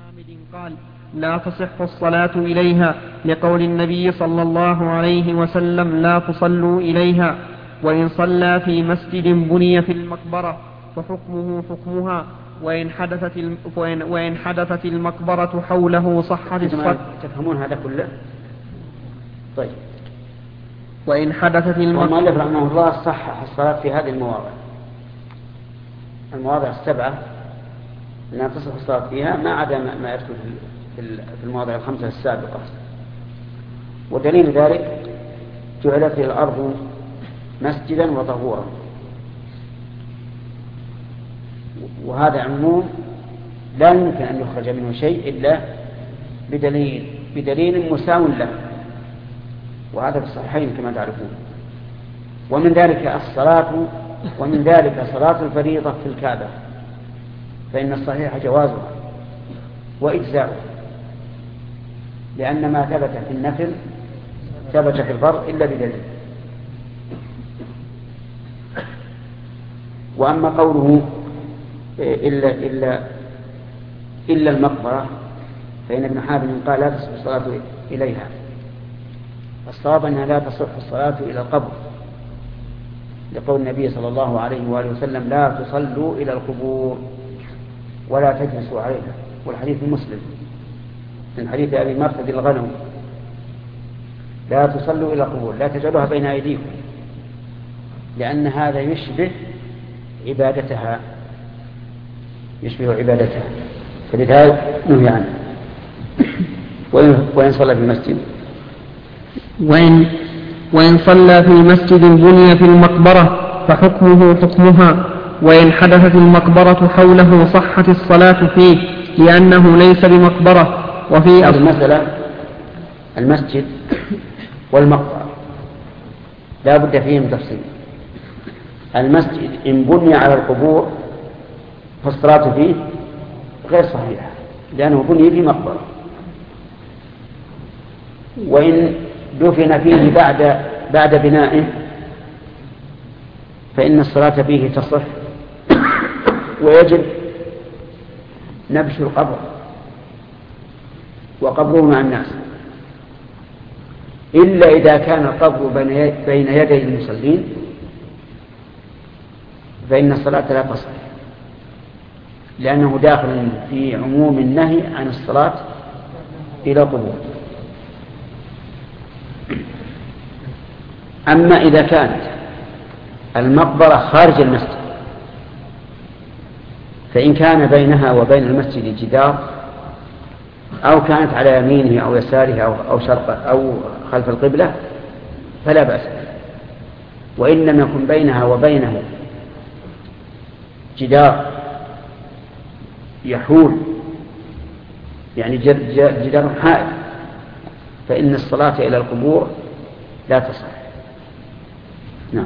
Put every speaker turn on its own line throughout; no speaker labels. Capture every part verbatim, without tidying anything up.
حامد قال: لا تصح الصلاة إليها لقول النبي صلى الله عليه وسلم: لا تصلوا إليها. وإن صلى في مسجد بني في المقبرة فحكمه حكمها، وإن حدثت الم... وإن... وإن حدثت المقبرة حوله صحت الصلاة.
تفهمون هذا كله؟ طيب.
وإن حدثت المقبرة،
والمؤلف رحمه الله صحح الصلاة في هذه المواضع، المواضع السبعة أنها تصح الصلاة فيها ما عدا ما يدخل في المواضع الخمسة السابقة. ودليل ذلك جعلت الأرض مسجدا وطهورا، وهذا عموم لا يمكن أن يخرج منه شيء إلا بدليل بدليل مساو له، وهذا في الصحيحين كما تعرفون. ومن ذلك الصلاة ومن ذلك صلاة الفريضة في الكعبة، فإن الصحيح جوازها وإجزاؤها، لأن ما ثبت في النفل ثبت في الفرض إلا بدليل. وأما قوله إلا, إلا, إلا المقبرة، فإن ابن حابل قال لا تصح الصلاة إليها. الصواب أنها لا تصح الصلاة إلى القبر، لقول النبي صلى الله عليه وآله وسلم: لا تصلوا إلى القبور ولا تجلسوا عليها. والحديث مسلم من حديث أبي مرثد الغنوي: لا تصلوا إلى القبور، لا تجعلوها بين أيديكم، لأن هذا يشبه عبادتها يشبه عبادتها فلذلك نهي عنه. وإن صلى في المسجد
وإن, وإن صلى في مسجد بني في المقبرة فحكمه حكمها، وإن حدثت المقبرة حوله صحت الصلاة فيه، لأنه ليس بمقبرة. وفي
المسألة المسجد والمقبرة لا بد فيهم تفصيل. المسجد إن بني على القبور فالصلاة فيه غير صحيحة، لأنه بني في مقبرة. وإن دفن فيه بعد بعد بنائه فإن الصلاة فيه تصح، ويجب نبش القبر وقبره مع الناس، إلا إذا كان القبر بين يدي المصلين فإن الصلاة لا تصح، لأنه داخل في عموم النهي عن الصلاة إلى القبور. أما إذا كانت المقبرة خارج المسجد، فإن كان بينها وبين المسجد جدار، أو كانت على يمينه أو يساره أو, أو شرق أو خلف القبلة فلا بأس. وإن لم يكن بينها وبينه جدار يحول، يعني جدار حائل، فإن الصلاة إلى القبور لا تصح. نعم.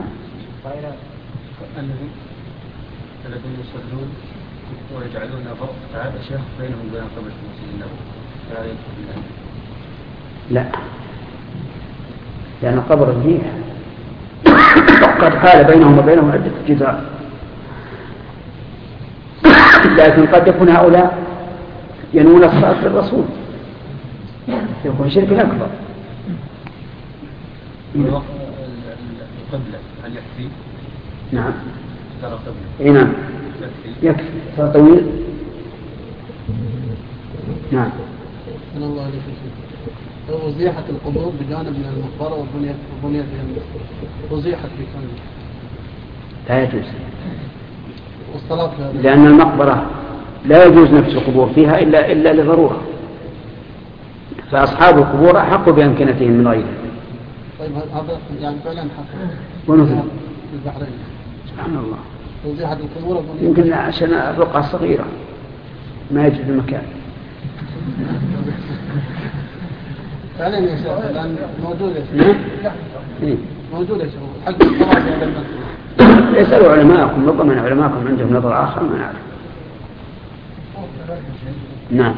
الذين يصلون ويجعلون عائشة بينهم وبين قبر المسجد النبوي فلا يدخل.
لا، لأن القبر فيه قد حال بينهم وبينهم عدة جدار، لكن قد يكون هؤلاء ينون الصلاة للرسول، يكون شرك أكبر.
القبلة هل يكفي؟
نعم.
ترى قبلة.
إيه نعم. يكفي. صار طويل. نعم.
أنا الله عليك. وزيحت القبور بجانب من المقبرة وبنيت وبنيت وزيحت بكامل.
لا يجوز.
والصلاة
لأن المقبرة لا يجوز نفس القبور فيها إلا إلا لضرورة، فأصحاب القبور أحق بأمكنتهم من غيرهم.
طيب هذا يعني فعلا حق.
ونفذ.
في البحرين.
سبحان الله.
وزيحت القبور.
يمكن عشان الرقعة الصغيرة ما يجوز المكان.
فعلا يا شيخ الآن موجود يا شيخ. موجود يا شيخ. حق الصلاة على المسجد.
يسألوا علماءكم، ربما علماءكم عندهم نظر آخر ما نعرف. نعم.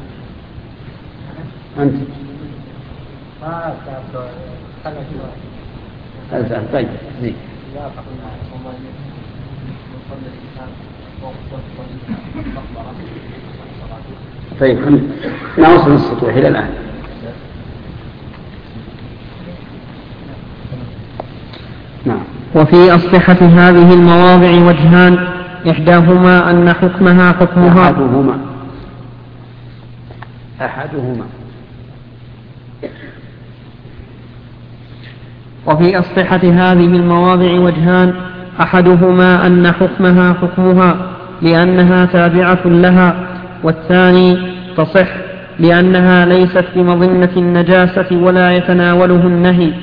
أنت. هذا طيب زين. طيب نوصل السطوح إلى الآن. نعم.
وفي أصلحة هذه المواضع وجهان، إحداهما أن حكمها حكمها
أحدهما أحدهما
وفي أصلحة هذه المواضع وجهان، أحدهما أن حكمها حكمها لأنها تابعة لها، والثاني تصح لأنها ليست بمظنة النجاسة ولا يتناوله النهي.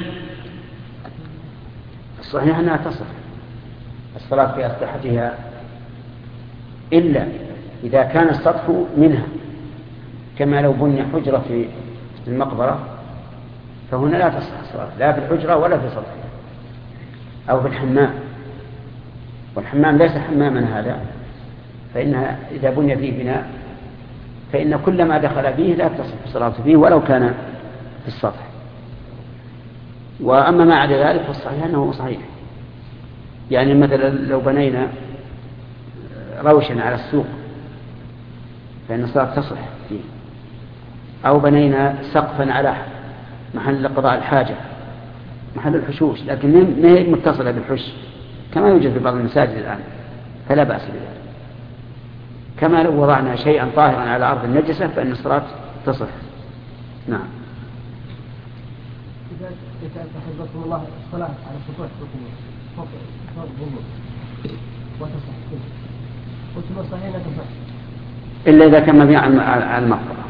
الصحيح أنها تصح الصلاة في أصلحتها، إلا إذا كان السطح منها، كما لو بني حجرة في المقبرة فهنا لا تصح الصلاة لا في الحجرة ولا في سطحها، أو في الحمام، والحمام ليس حماما هذا، فإنها إذا بني فيه بناء فإن كل ما دخل فيه لا تصح الصلاة فيه ولو كان في السطح. وأما ما عدا ذلك فالصحيح أنه صحيح. يعني مثلا لو بنينا روشا على السوق فإن الصلاة تصح فيه، أو بنينا سقفا على محل قضاء الحاجة، محل الحشوش، لكن ما هي متصلة بالحش كما يوجد في بعض المساجد الآن، فلا بأس بذلك. كما لو وضعنا شيئا طاهرا على أرض النجسة فإن الصلاة تصح. نعم.
إذا تحدثكم الله الصلاة على سطوح فوق فوق الظلم وتصح، قلت له صحيح لا تصح
إلا إذا كان مبني على المقبرة.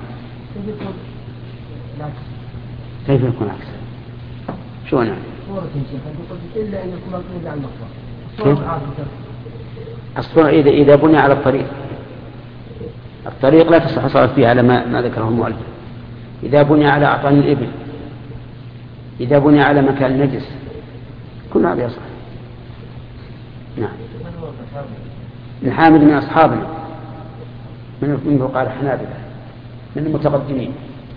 كيف يكون عكس؟ شو يعني؟
صورة شيخ إلا أن يكون مبني على المقبرة.
الصورة إذا إذا بني على الطريق، الطريق لا تصح الصلاة فيها على ما, ما ذكره المؤلف. إذا بني على أعطان الإبل، إذا بني على مكان نجس، كل هذا يصح. نعم. من حامد من أصحابنا، من منه قال حنابلة، من المتقدمين.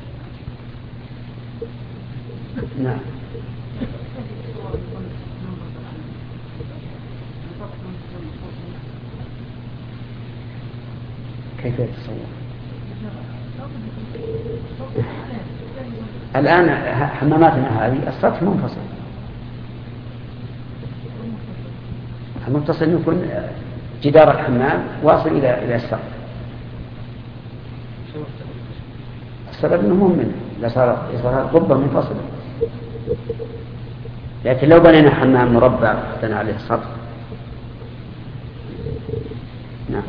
نعم. كيف يتصور؟ الآن حماماتنا هذه السطح منفصل، المتصل يكون جدار الحمام واصل إلى إلى السقف. السبب أنه مهم منه لا صار صار قبة منفصلة. لكن لو بنينا حمام مربع وحطينا عليه السطح، نعم،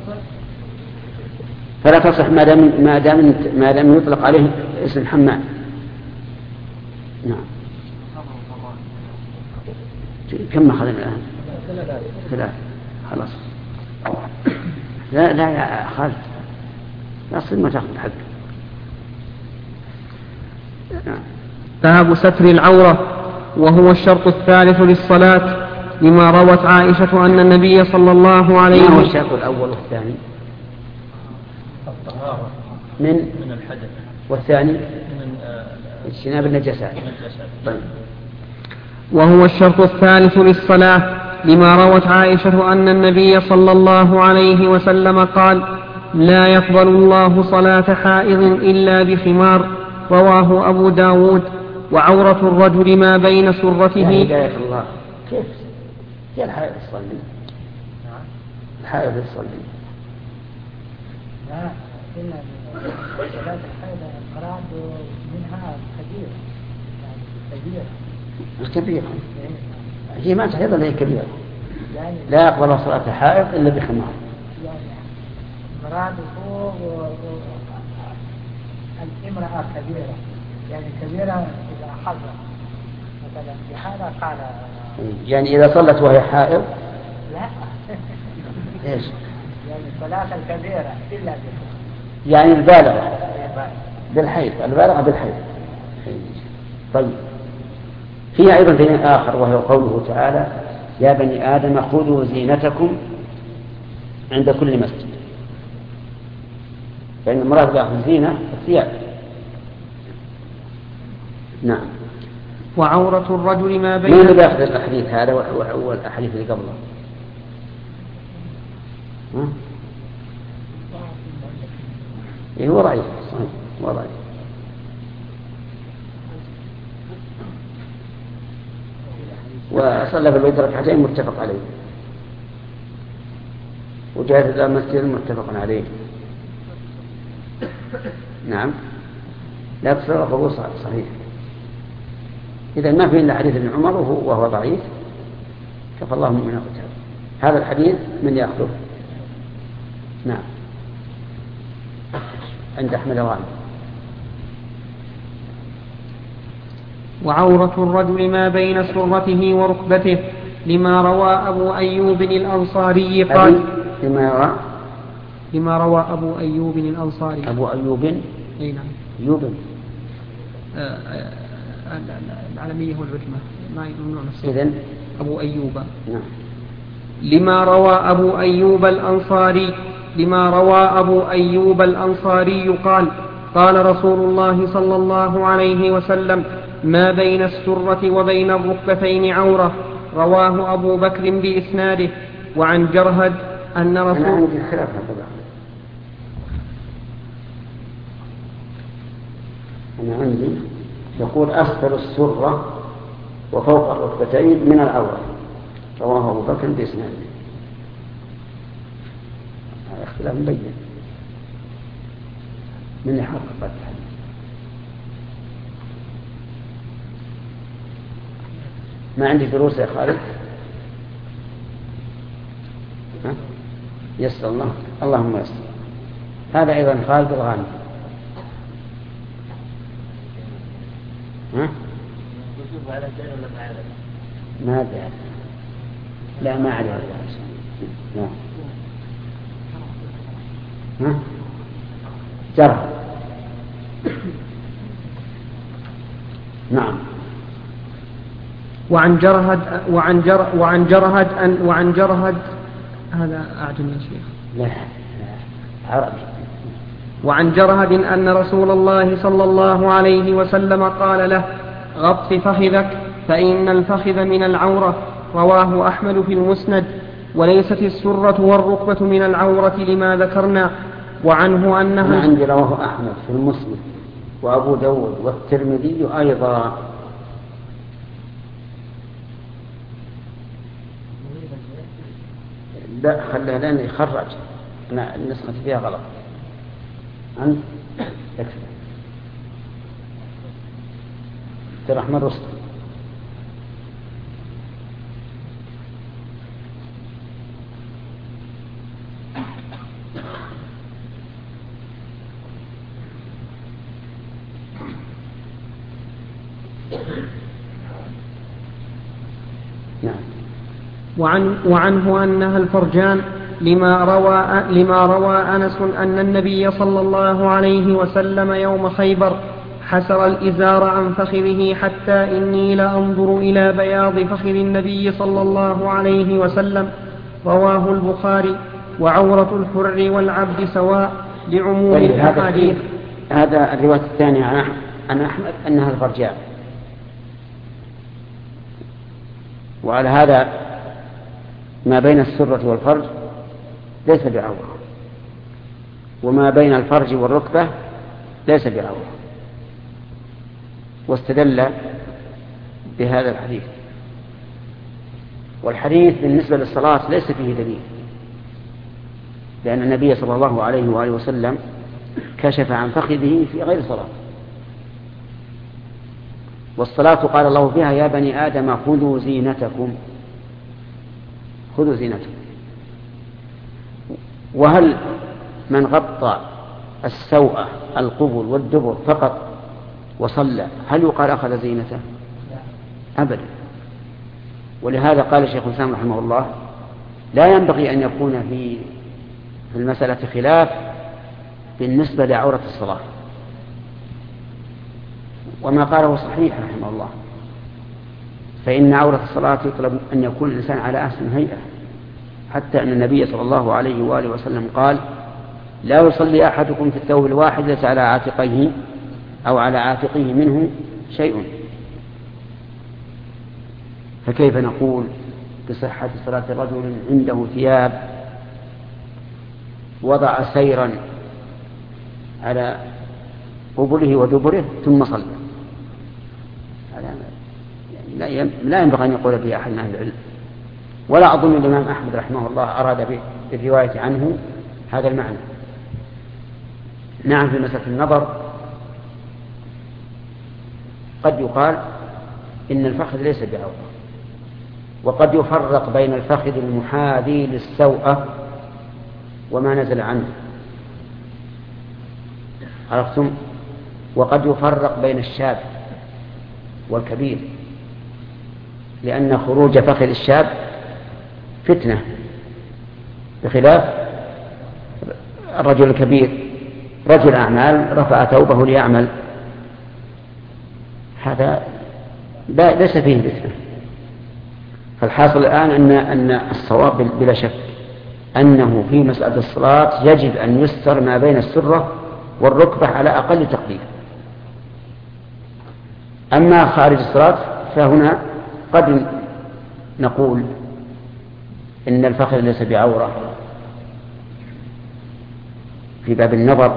فلا تصح ما دام ما دام ما دام يطلق عليه اسم حمام. نعم. كم أخذنا الآن؟ ثلاث. خلاص. لا لا يا خالد، لا صير ما تأخذ حق. نعم.
باب ستر العورة، وهو الشرط الثالث للصلاة، لما روت عائشة أن النبي صلى الله عليه وسلم.
ما هو الشرط الأول والثاني؟
الطهارة
من
من الحدث،
والثاني
من
اجتناب النجاسات. طيب.
وهو الشرط الثالث للصلاة، لما روت عائشة أن النبي صلى الله عليه وسلم قال: لا يقبل الله صلاة حائض إلا بخمار، رواه أبو داود. وعورة الرجل ما بين سرته.
يا هداية الله، كيف يا الحائض تصلي؟ الحائض تصلي؟
لا، إلا صلاة الحائض المراد منها كبير، يعني كبير.
الكبيرة هي ما تحيض إلا هي كبيرة. يعني لا يقبل صلاة حائض إلا بخمار.
يعني مراد فوق الامرأة كبيرة، يعني كبيرة إذا حضر مثلا في حالة قال
يعني إذا صلت وهي حائض.
لا.
إيش؟
يعني صلاة الكبيرة إلا بخمار،
يعني البالغة بالحيض، البالغة بالحيض. طيب. فيها أيضا دليل آخر، وهو قوله تعالى: يا بني آدم خذوا زينتكم عند كل مسجد. فإن المراد بأخذ زينة الثياب. نعم.
وعورة الرجل ما بين.
من اللي بيأخذ الحديث هذا والأحاديث اللي قبله؟ إيه هو ضعيف صحيح هو ضعيف. وصلى في البيت ركعتين متفق عليه، وجاءت إلى المسجد متفق عليه. نعم لا تصير قبول صحيح. إذا ما في إلا حديث ابن عمر وهو ضعيف، كفى الله من قتال. هذا الحديث من يأخذه؟ نعم عند أحمد وغانم.
وعورة الرجل ما بين سرته وركبته، لما روى أبو أيوب الأنصاري قال
لما روى
لما روى أبو أيوب الأنصاري
أبو أيوب
أي نعم
أيوب
العالمية والعجمة ما يمنع نفسه.
إذن
أبو أيوب
نعم.
لما روى أبو أيوب الأنصاري لما روى أبو أيوب الأنصاري قال قال رسول الله صلى الله عليه وسلم: ما بين السرة وبين الركبتين عورة. رواه أبو بكر بإسناده. وعن جرهد أن رسول
أنا عندي خلاف هذا. أنا عندي يقول أسفل السرة وفوق الركبتين من العورة. رواه أبو بكر بإسناده. هذا اختلاف مبين من يحقق الحديث. ما عندي دروس يا خالد؟ ها؟ يسر الله اللهم يسر. هذا أيضا خالد الغانم. ها؟ ما أدري. لا ما أعرف. لا. ها؟ جرح. نعم.
وعن جرهد وعن جر وعن جرهد أن وعن جرهد هذا أعجم يا شيخ.
لا عربي.
وعن جرهد أن رسول الله صلى الله عليه وسلم قال له: غط فخذك فإن الفخذ من العورة. رواه أحمد في المسند. وليست السرة والركبة من العورة لما ذكرنا. وعنه أنه
أنا عندي رواه أحمد في المسند وأبو داود والترمذي أيضا. لا خليها لأن يخرج. أنا النسخة فيها غلط. أنت يكفي. عبد الرحمن رستم. نعم.
وعن وعنه أنها الفرجان، لما روى لما روى أنس أن النبي صلى الله عليه وسلم يوم خيبر حسر الإزار عن فخذه حتى إني لأنظر إلى بياض فخذ النبي صلى الله عليه وسلم. رواه البخاري. وعورة الحر والعبد سواء لعموم الأحاديث.
هذا الرواية الثانية عن أحمد أنها الفرجان. وعلى هذا ما بين السرة والفرج ليس بعورة، وما بين الفرج والركبة ليس بعورة. واستدل بهذا الحديث. والحديث بالنسبة للصلاة ليس فيه دليل، لأن النبي صلى الله عليه وآله وسلم كشف عن فخذه في غير صلاة. والصلاة قال الله فيها: يا بني آدم خذوا زينتكم خذوا زينتكم. وهل من غطى السوء القبل والدبر فقط وصلى هل يقال أخذ زينته؟ أبدا. ولهذا قال الشيخ الإسلام رحمه الله: لا ينبغي أن يكون في في المسألة خلاف بالنسبة لعورة الصلاة. وما قاله صحيح رحمه الله، فإن عورة الصلاة يطلب أن يكون الإنسان على أحسن هيئة، حتى أن النبي صلى الله عليه وآله وسلم قال: لا يصلي أحدكم في الثوب الواحد ليس على عاتقيه أو على عاتقه منه شيء. فكيف نقول بصحة صلاة رجل عنده ثياب وضع سيرا على قبله ودبره ثم صلى. يعني لا ينبغي أن يقول به أحد من أهل العلم، ولا أظن الإمام أحمد رحمه الله أراد بالرواية عنه هذا المعنى. نعم، في مسألة النظر قد يقال إن الفخذ ليس بعورة، وقد يفرق بين الفخذ المحاذي للسوءة وما نزل عنه، عرفتم؟ وقد يفرق بين الشاب والكبير، لأن خروج فخذ الشاب فتنة، بخلاف الرجل الكبير رجل أعمال رفع ثوبه ليعمل، هذا ليس فيه فتنة. فالحاصل الآن أن أن الصواب بلا شك أنه في مسألة الصلاة يجب أن يستر ما بين السرة والركبة على أقل تقدير. أما خارج الصلاة فهنا قد نقول إن الفخذ ليس بعورة في باب النظر،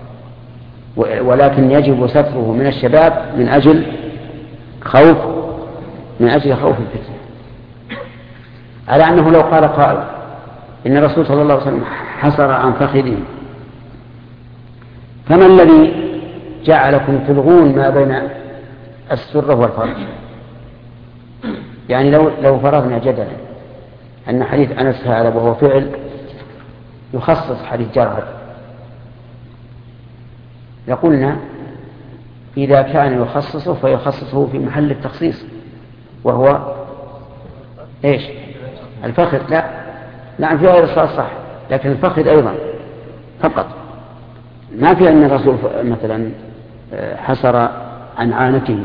ولكن يجب ستره من الشباب من أجل خوف من أجل خوف الفتنة، على أنه لو قال قائل إن الرسول صلى الله عليه وسلم حصر عن فخذه، فما الذي جعلكم تلغون ما بين السرة والفرج؟ يعني لو لو فرضنا جدلا أن حديث أنس هذا وهو فعل يخصص حديث جرهد، لقلنا إذا كان يخصصه فيخصصه في محل التخصيص وهو إيش؟ الفخذ. لا نعم، في غير الصلاة صح، لكن الفخذ أيضا فقط، ما في أن الرسول مثلا حصر عن عانته،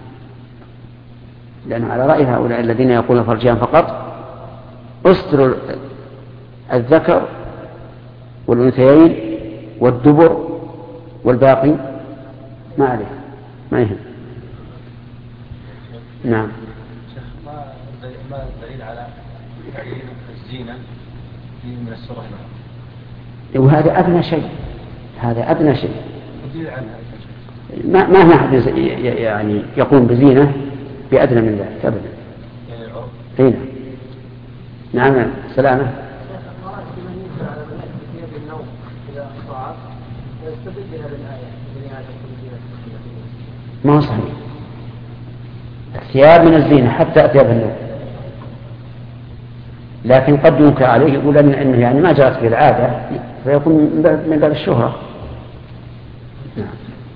لأنه على رأي هؤلاء الذين يقولون فرجان فقط أستر الذكر والأنثيين والدبر والباقي ما عليه ما يهم. نعم.
ما الدليل على تعيين الزينة من السرح؟
وهذا أدنى شيء، هذا أدنى شيء. ما ما أحد يعني يقوم بزينة بأدنى من ذلك أبدا.
يعني العرف.
هنا. نعم. سلامة. ما هو صحيح. الثياب من الزينة حتى ثياب النوم، لكن قد ينكر عليه يقول إنه يعني ما جرت به العادة فيكون من باب الشهرة. نعم.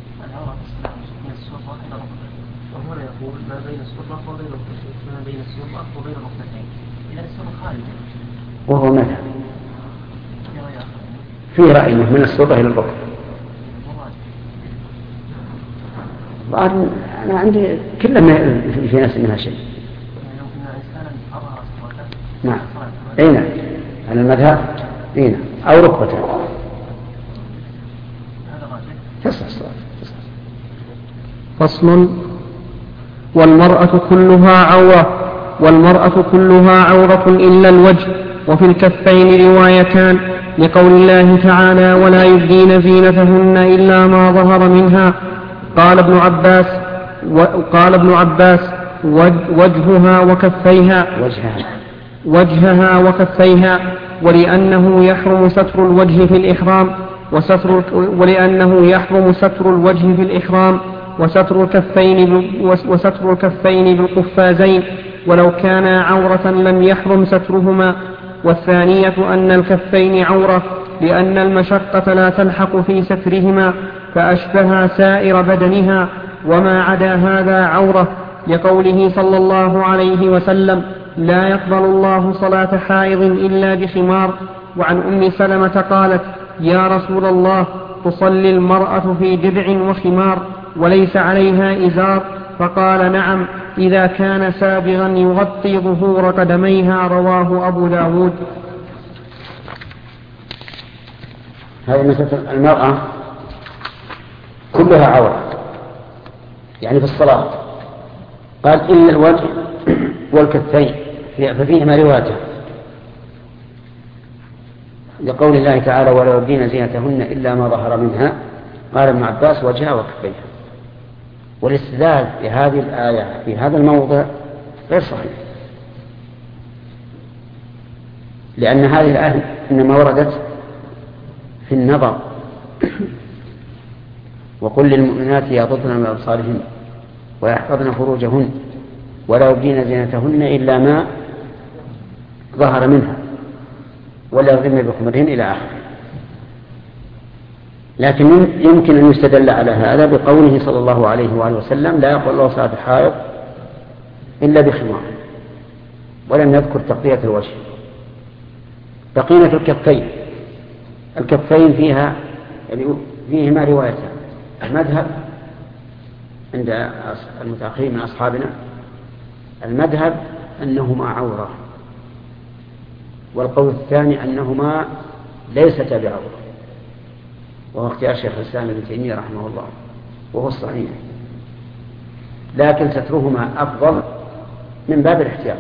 وهنا يقول ما بين السرة وبين الركبتين، ما بين السرة وبين الركبتين، إذا السرة خارجة.
وهو مذهب في رأي من السرة إلى الركبة. أنا عندي كل ما في نفس منها شيء. نعم. أين على المذهب؟ أين أو ركبتين تصح الصلاة.
فصل. والمرأة كلها عورة، والمرأة كلها عورة إلا الوجه، وفي الكفين روايتان لقول الله تعالى ولا يبدين زينتهن إلا ما ظهر منها. قال ابن عباس وقال ابن عباس وجهها وكفيها
وجهها
وجهها وكفيها ولأنه يحرم ستر الوجه في الإحرام وستر ولأنه يحرم ستر الوجه في الإحرام وستر الكفين وستر الكفين بالقفازين، ولو كانا عورة لم يحرم سترهما. والثانية أن الكفين عورة لأن المشقة لا تلحق في سترهما فأشبه سائر بدنها، وما عدا هذا عورة، لقوله صلى الله عليه وسلم لا يقبل الله صلاة حائض إلا بخمار. وعن أم سلمة قالت يا رسول الله تصلي المرأة في درع وخمار وليس عليها إزار؟ فقال نعم إذا كان سابغا يغطي ظهور قدميها. رواه أبو داود.
هذه مسألة المرأة كلها عورة يعني في الصلاة، قال إلا الوجه والكفين ففيهما رواية لقول الله تعالى ولا يبدين زينتهن إلا ما ظهر منها، قال ابن عباس وجهها وكفيها. والاستدلال بهذه الآية في هذا الموضع غير صحيح، لأن هذه الآية إنما وردت في النظر. وقل للمؤمنات يغضضن من أبصارهن ويحفظن فروجهن ولا يبدين زينتهن إلا ما ظهر منها ولا يضربن بخمرهن إلى آخره. لكن يمكن أن يستدل على هذا بقوله صلى الله عليه وآله وسلم لا يقبل الله صلاة الحائض إلا بخمار، ولم يذكر تغطية الوجه. بقينا في الكفين. الكفين فيها فيهما روايتان. المذهب عند المتأخرين من أصحابنا المذهب أنهما عورة، والقول الثاني أنهما ليستا بعورة، وهو اختيار شيخ الإسلام ابن تيمية رحمه الله، وهو الصحيح. لكن سترهما أفضل من باب الاحتياط.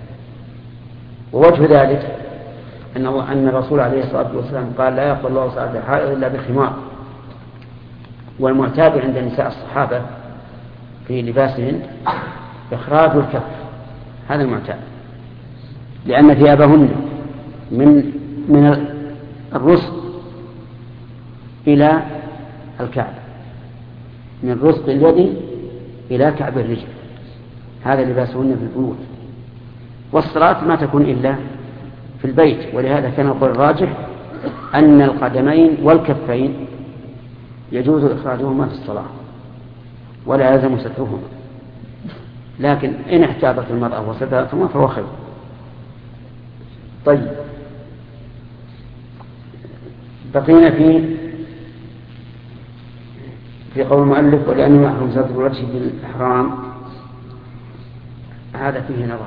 ووجه ذلك أن أن الرسول عليه الصلاة والسلام قال لا يقبل الله صلاة الحائض إلا بخمار. والمعتاد عند نساء الصحابة في لباسهن إخراج الكف، هذا المعتاد، لأن ثيابهن من من الرسغ إلى الكعب، من رسغ اليد إلى كعب الرجل، هذا لباسهن في البيوت. والصلاة ما تكون إلا في البيت. ولهذا كان القول الراجح أن القدمين والكفين يجوز إخراجهما في الصلاة ولا يلزم سترهما، لكن إن احتاطت المرأة وسترتهما فهو خير. طيب، بقينا في في قول المؤلف ولأنه يحرم ستر الوجه بالإحرام. هذا فيه نظر.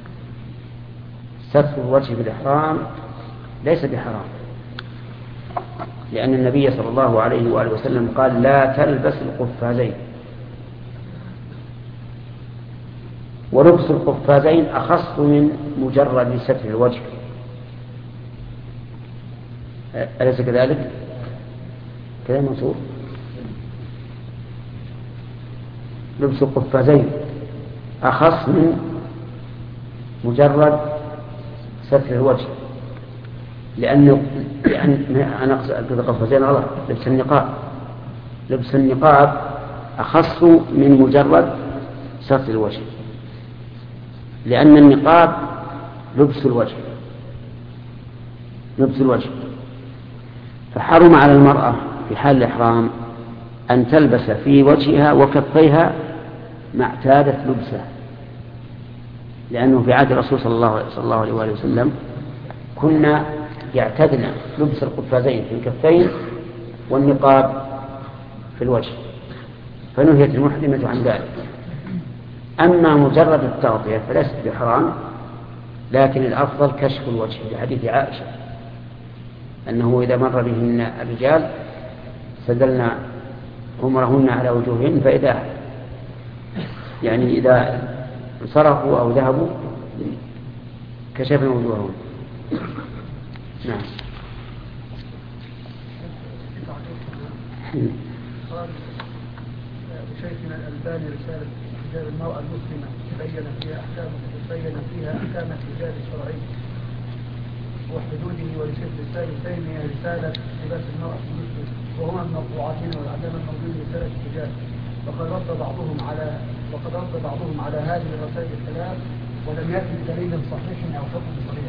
ستر الوجه بالإحرام ليس بحرام، لأن النبي صلى الله عليه وآله وسلم قال لا تلبس القفازين. ولبس القفازين أخص من مجرد ستر الوجه، أليس كذلك؟ كذا منصور. لبس القفازين أخص من مجرد ستر الوجه، لأنه لأن أنا أقصد قفازين غلط. لبس النقاب لبس النقاب أخص من مجرد ستر الوجه، لأن النقاب لبس الوجه لبس الوجه فحرم على المرأة في حال الإحرام أن تلبس في وجهها وكفيها ما اعتادت لبسه، لأنه في عهد الرسول صلى الله, صلى الله عليه وآله وسلم كنا يعتدنا لبس القفازين في الكفين والنقاب في الوجه، فنهيت المحرمة عن ذلك. أما مجرد التغطية فليست بحرام، لكن الأفضل كشف الوجه لحديث عائشة أنه إذا مر بهن الرجال سدلنا همرهن على وجوههن، فإذا يعني إذا انصرفوا أو ذهبوا كشفنا وجوههم. نعم.
قال شيخنا الألباني رسالة حجاب المرأة المسلمة بين فيها أحكام بين فيها أحكام الحجاب الشرعي وحدوده ولشيخ الإسلام ابن تيمية رسالة لباس المرأة المسلمة، وهما المطبوعتين والأعلام الموجودة رسالة الحجاب. وقد رد بعضهم على وقد رد بعضهم على هذه الرسائل الثلاث ولم يأتي بدليل صحيح أو حكم صريح.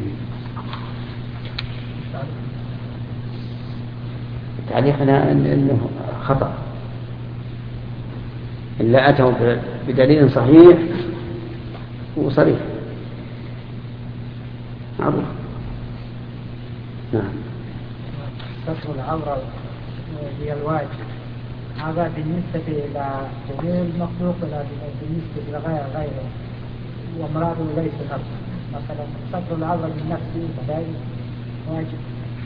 تعليقنا أنه خطأ، إلا أتوا بدليل صحيح وصريح معروف. نعم.
ستر العورة هي الواجب، هذا بالنسبة إلى جميع المخلوق ولا بالنسبة إلى غير غيره، ومراده ليس نفسه. مثلا ستر العورة من نفسه فذلك واجب.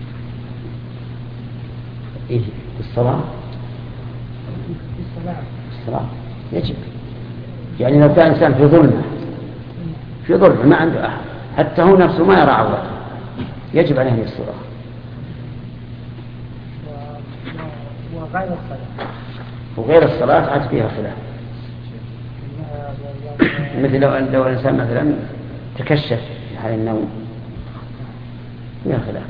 إيه في الصلاة؟
في الصلاة
الصلاة يجب، يعني لو كان إنسان في ظلمة في ظلمة ما عنده أحد حتى هو نفسه ما يرى عورته يجب عليه الصلاة.
غير الصلاة.
وغير الصلاة عاد فيها خلاف. مثل لو لو الإنسان مثلا تكشف في حال النوم فيها خلاف.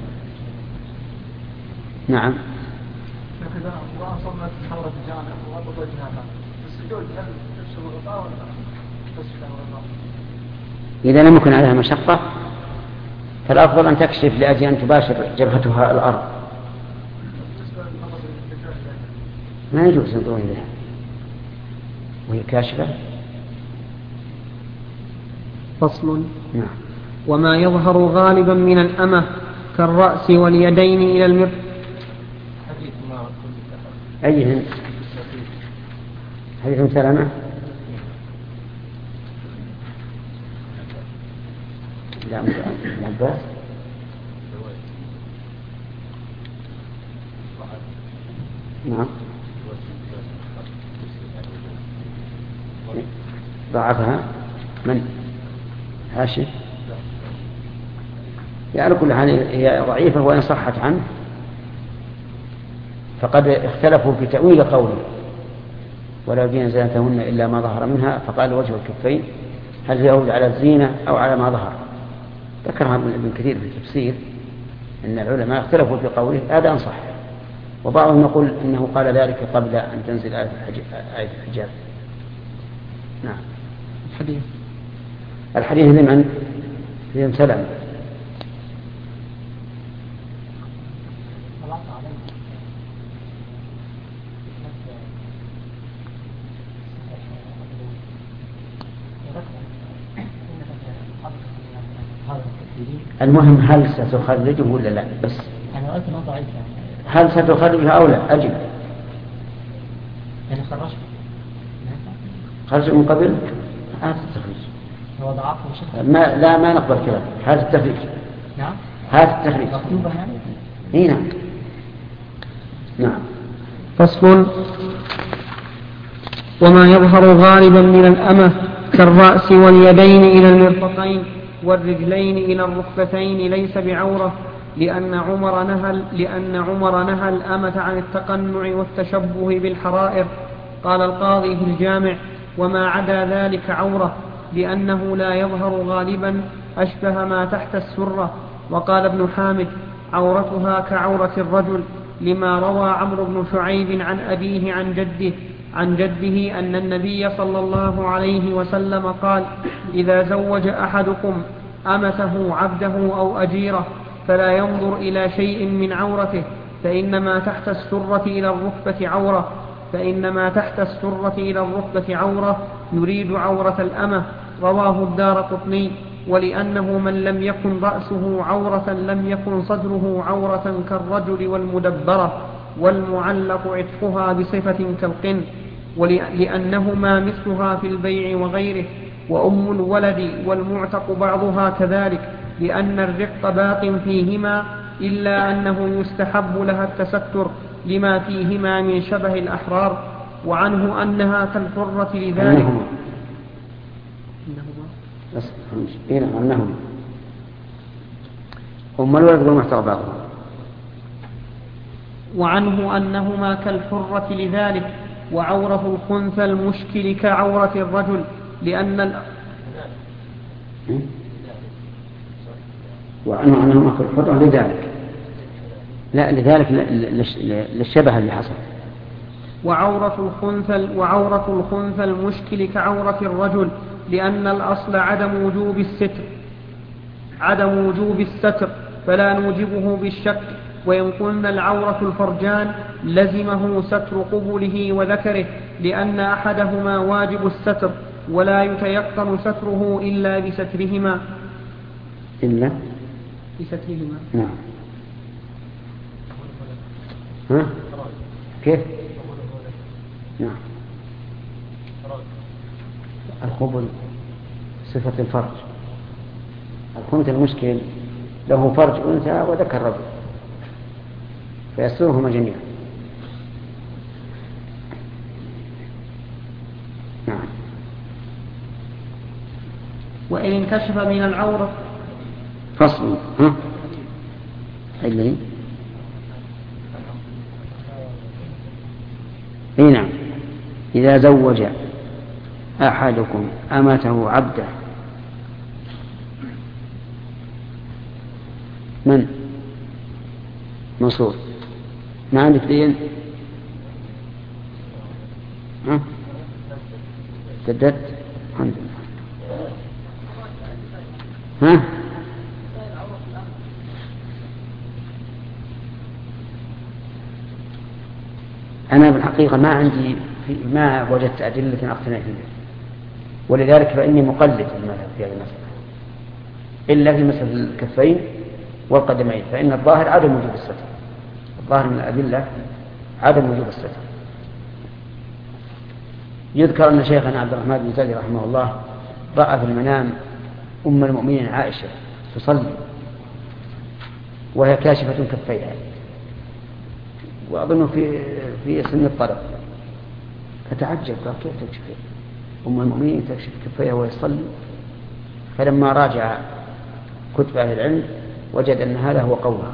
نعم.
إذا وصلت حرة الجامع وغطت وجهها السجود هل تفسر الغطاء ولا تفسر الغطاء؟
إذا لم يكن عليها مشقة فالأفضل أن تكشف لأجل أن تباشر جبهتها الأرض. ما يجوز ينظرون إليها وهي كاشفة.
فصل.
نعم.
وما يظهر غالبا من الأمة كالرأس واليدين إلى المرفق.
أيهن؟ حديث سلامة. لا عباس. نعم. ضعفها من؟ هاشم. يعني كل حال هي ضعيفة وإن صحت عنه فقد اختلفوا في تأويل قوله ولا يبدين زينتهن إلا ما ظهر منها، فقال وجه الكفين هل يعود على الزينة أو على ما ظهر. ذكرها ابن كثير في التفسير أن العلماء اختلفوا في قوله هذا أنصح، وبعضهم يقول إنه قال ذلك قبل أن تنزل آية الحجاب. نعم.
الحديث
الحديث لمن؟ لمن سلم. المهم هل ستخرجه ولا لا بس.
أنا قلت ما ضعيف يعني.
هل ستخرجها أو لا؟ أجل.
يعني خرجت.
خرج من قبل هذا التخريج.
هو ضعف وشد.
ما لا ما نقبل كلام. هذا التخريج.
نعم.
هذا التخريج.
مكتوبة يعني.
إيه نعم. نعم.
فصل. وما يظهر غالبا من الأمة كالرأس واليدين إلى المرفقين والرجلين إلى الركبتين ليس بعورة، لأن عمر نهى لأن عمر نهى الأمة عن التقنع والتشبه بالحرائر. قال القاضي في الجامع: وما عدا ذلك عورة، لأنه لا يظهر غالبا أشبه ما تحت السرة. وقال ابن حامد: عورتها كعورة الرجل، لما روى عمرو بن شعيب عن أبيه عن جده عن جده أن النبي صلى الله عليه وسلم قال: إذا زوج أحدكم أمته عبده أو أجيره فلا ينظر إلى شيء من عورته، فإنما تحت السرة إلى الركبة عورة فإنما تحت السرة إلى الركبة عورة يريد عورة الأمة. رواه الدارقطني. ولأنه من لم يكن رأسه عورة لم يكن صدره عورة كالرجل والمدبرة والمعلق عتقها بصفة كالقن، ولأنهما مثلها في البيع وغيره. وأم الولد والمعتق بعضها كذلك، لأن الرق باق فيهما، إلا أنه يستحب لها التستر لما فيهما من شبه الأحرار. وعنه أنها كالحرة لذلك.
بس إيه أنهم أم الولد والمعتق بعضها.
وعنه أنهما كالحرة لذلك. وعورة الخنثى المشكل كعورة الرجل، لأن ال...
وعنه أنهما كالحرة لذلك لا لذلك للشبه اللي حصل.
وعورة الخنثى وعورة الخنثى المشكل كعورة الرجل، لأن الأصل عدم وجوب الستر عدم وجوب الستر فلا نوجبه بالشك. وإن قلنا العورة الفرجان لزمه ستر قبله وذكره، لأن أحدهما واجب الستر ولا يتيقن ستره إلا بسترهما
إلا
بسترهما.
نعم. ها؟ كيف؟ نعم. الخبل صفة الفرج. الخنثى المشكل له فرج أنثى وذكر رجل فيسترهما جميعا. نعم.
وإن انكشف من العورة
فصل. ها؟ اللي اي نعم. إذا زوج أحدكم أمته عبده من منصور ما عندك دين؟ ها سددت الحمد لله. ها أنا بالحقيقة ما عندي ما وجدت أدلة أقتنع بها، ولذلك فإني مقلد في هذه المسألة إلا في مسألة الكفين والقدمين، فإن الظاهر عدم وجود الستر. الظاهر من الأدلة عدم وجود الستر. يذكر أن شيخنا عبد الرحمن بن زيد رحمه الله رأى في المنام أم المؤمنين عائشة تصلي وهي كاشفة كفيها، وأظن في في سن الطرف، فتعجب قال كيف تكشف أم المؤمنين تكشف كفيها وهي تصلي؟ فلما راجع كتب أهل العلم وجد أن هذا هو قولها.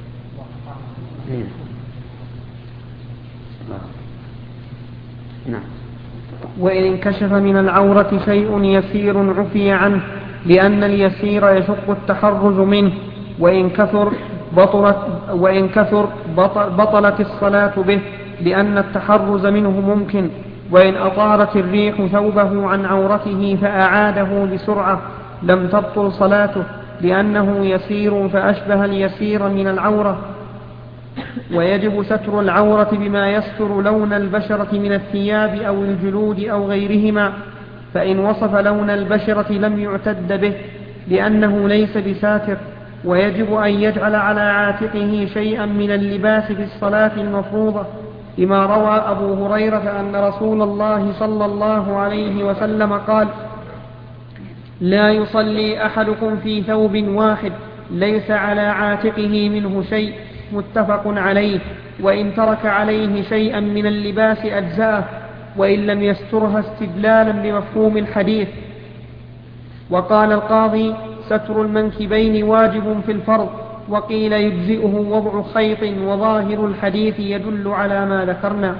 نعم.
وإن انكشف من العورة شيء يسير عفي عنه، لأن اليسير يشق التحرز منه، وإن كثر بطلت, وإن كثر بطل بطلت الصلاة به، لأن التحرز منه ممكن. وإن أطارت الريح ثوبه عن عورته فأعاده بسرعة لم تبطل صلاته، لأنه يسير فأشبه اليسير من العورة. ويجب ستر العورة بما يستر لون البشرة من الثياب أو الجلود أو غيرهما، فإن وصف لون البشرة لم يعتد به لأنه ليس بساتر. ويجب أن يجعل على عاتقه شيئا من اللباس في الصلاة المفروضة، لما روى أبو هريرة أن رسول الله صلى الله عليه وسلم قال: لا يصلي أحدكم في ثوب واحد ليس على عاتقه منه شيء، متفق عليه. وإن ترك عليه شيئا من اللباس أجزاه، وإن لم يسترها استدلالا بمفهوم الحديث. وقال القاضي: ستر المنكبين واجب في الفرض، وقيل يجزئه وضع خيط، وظاهر الحديث يدل على ما ذكرنا.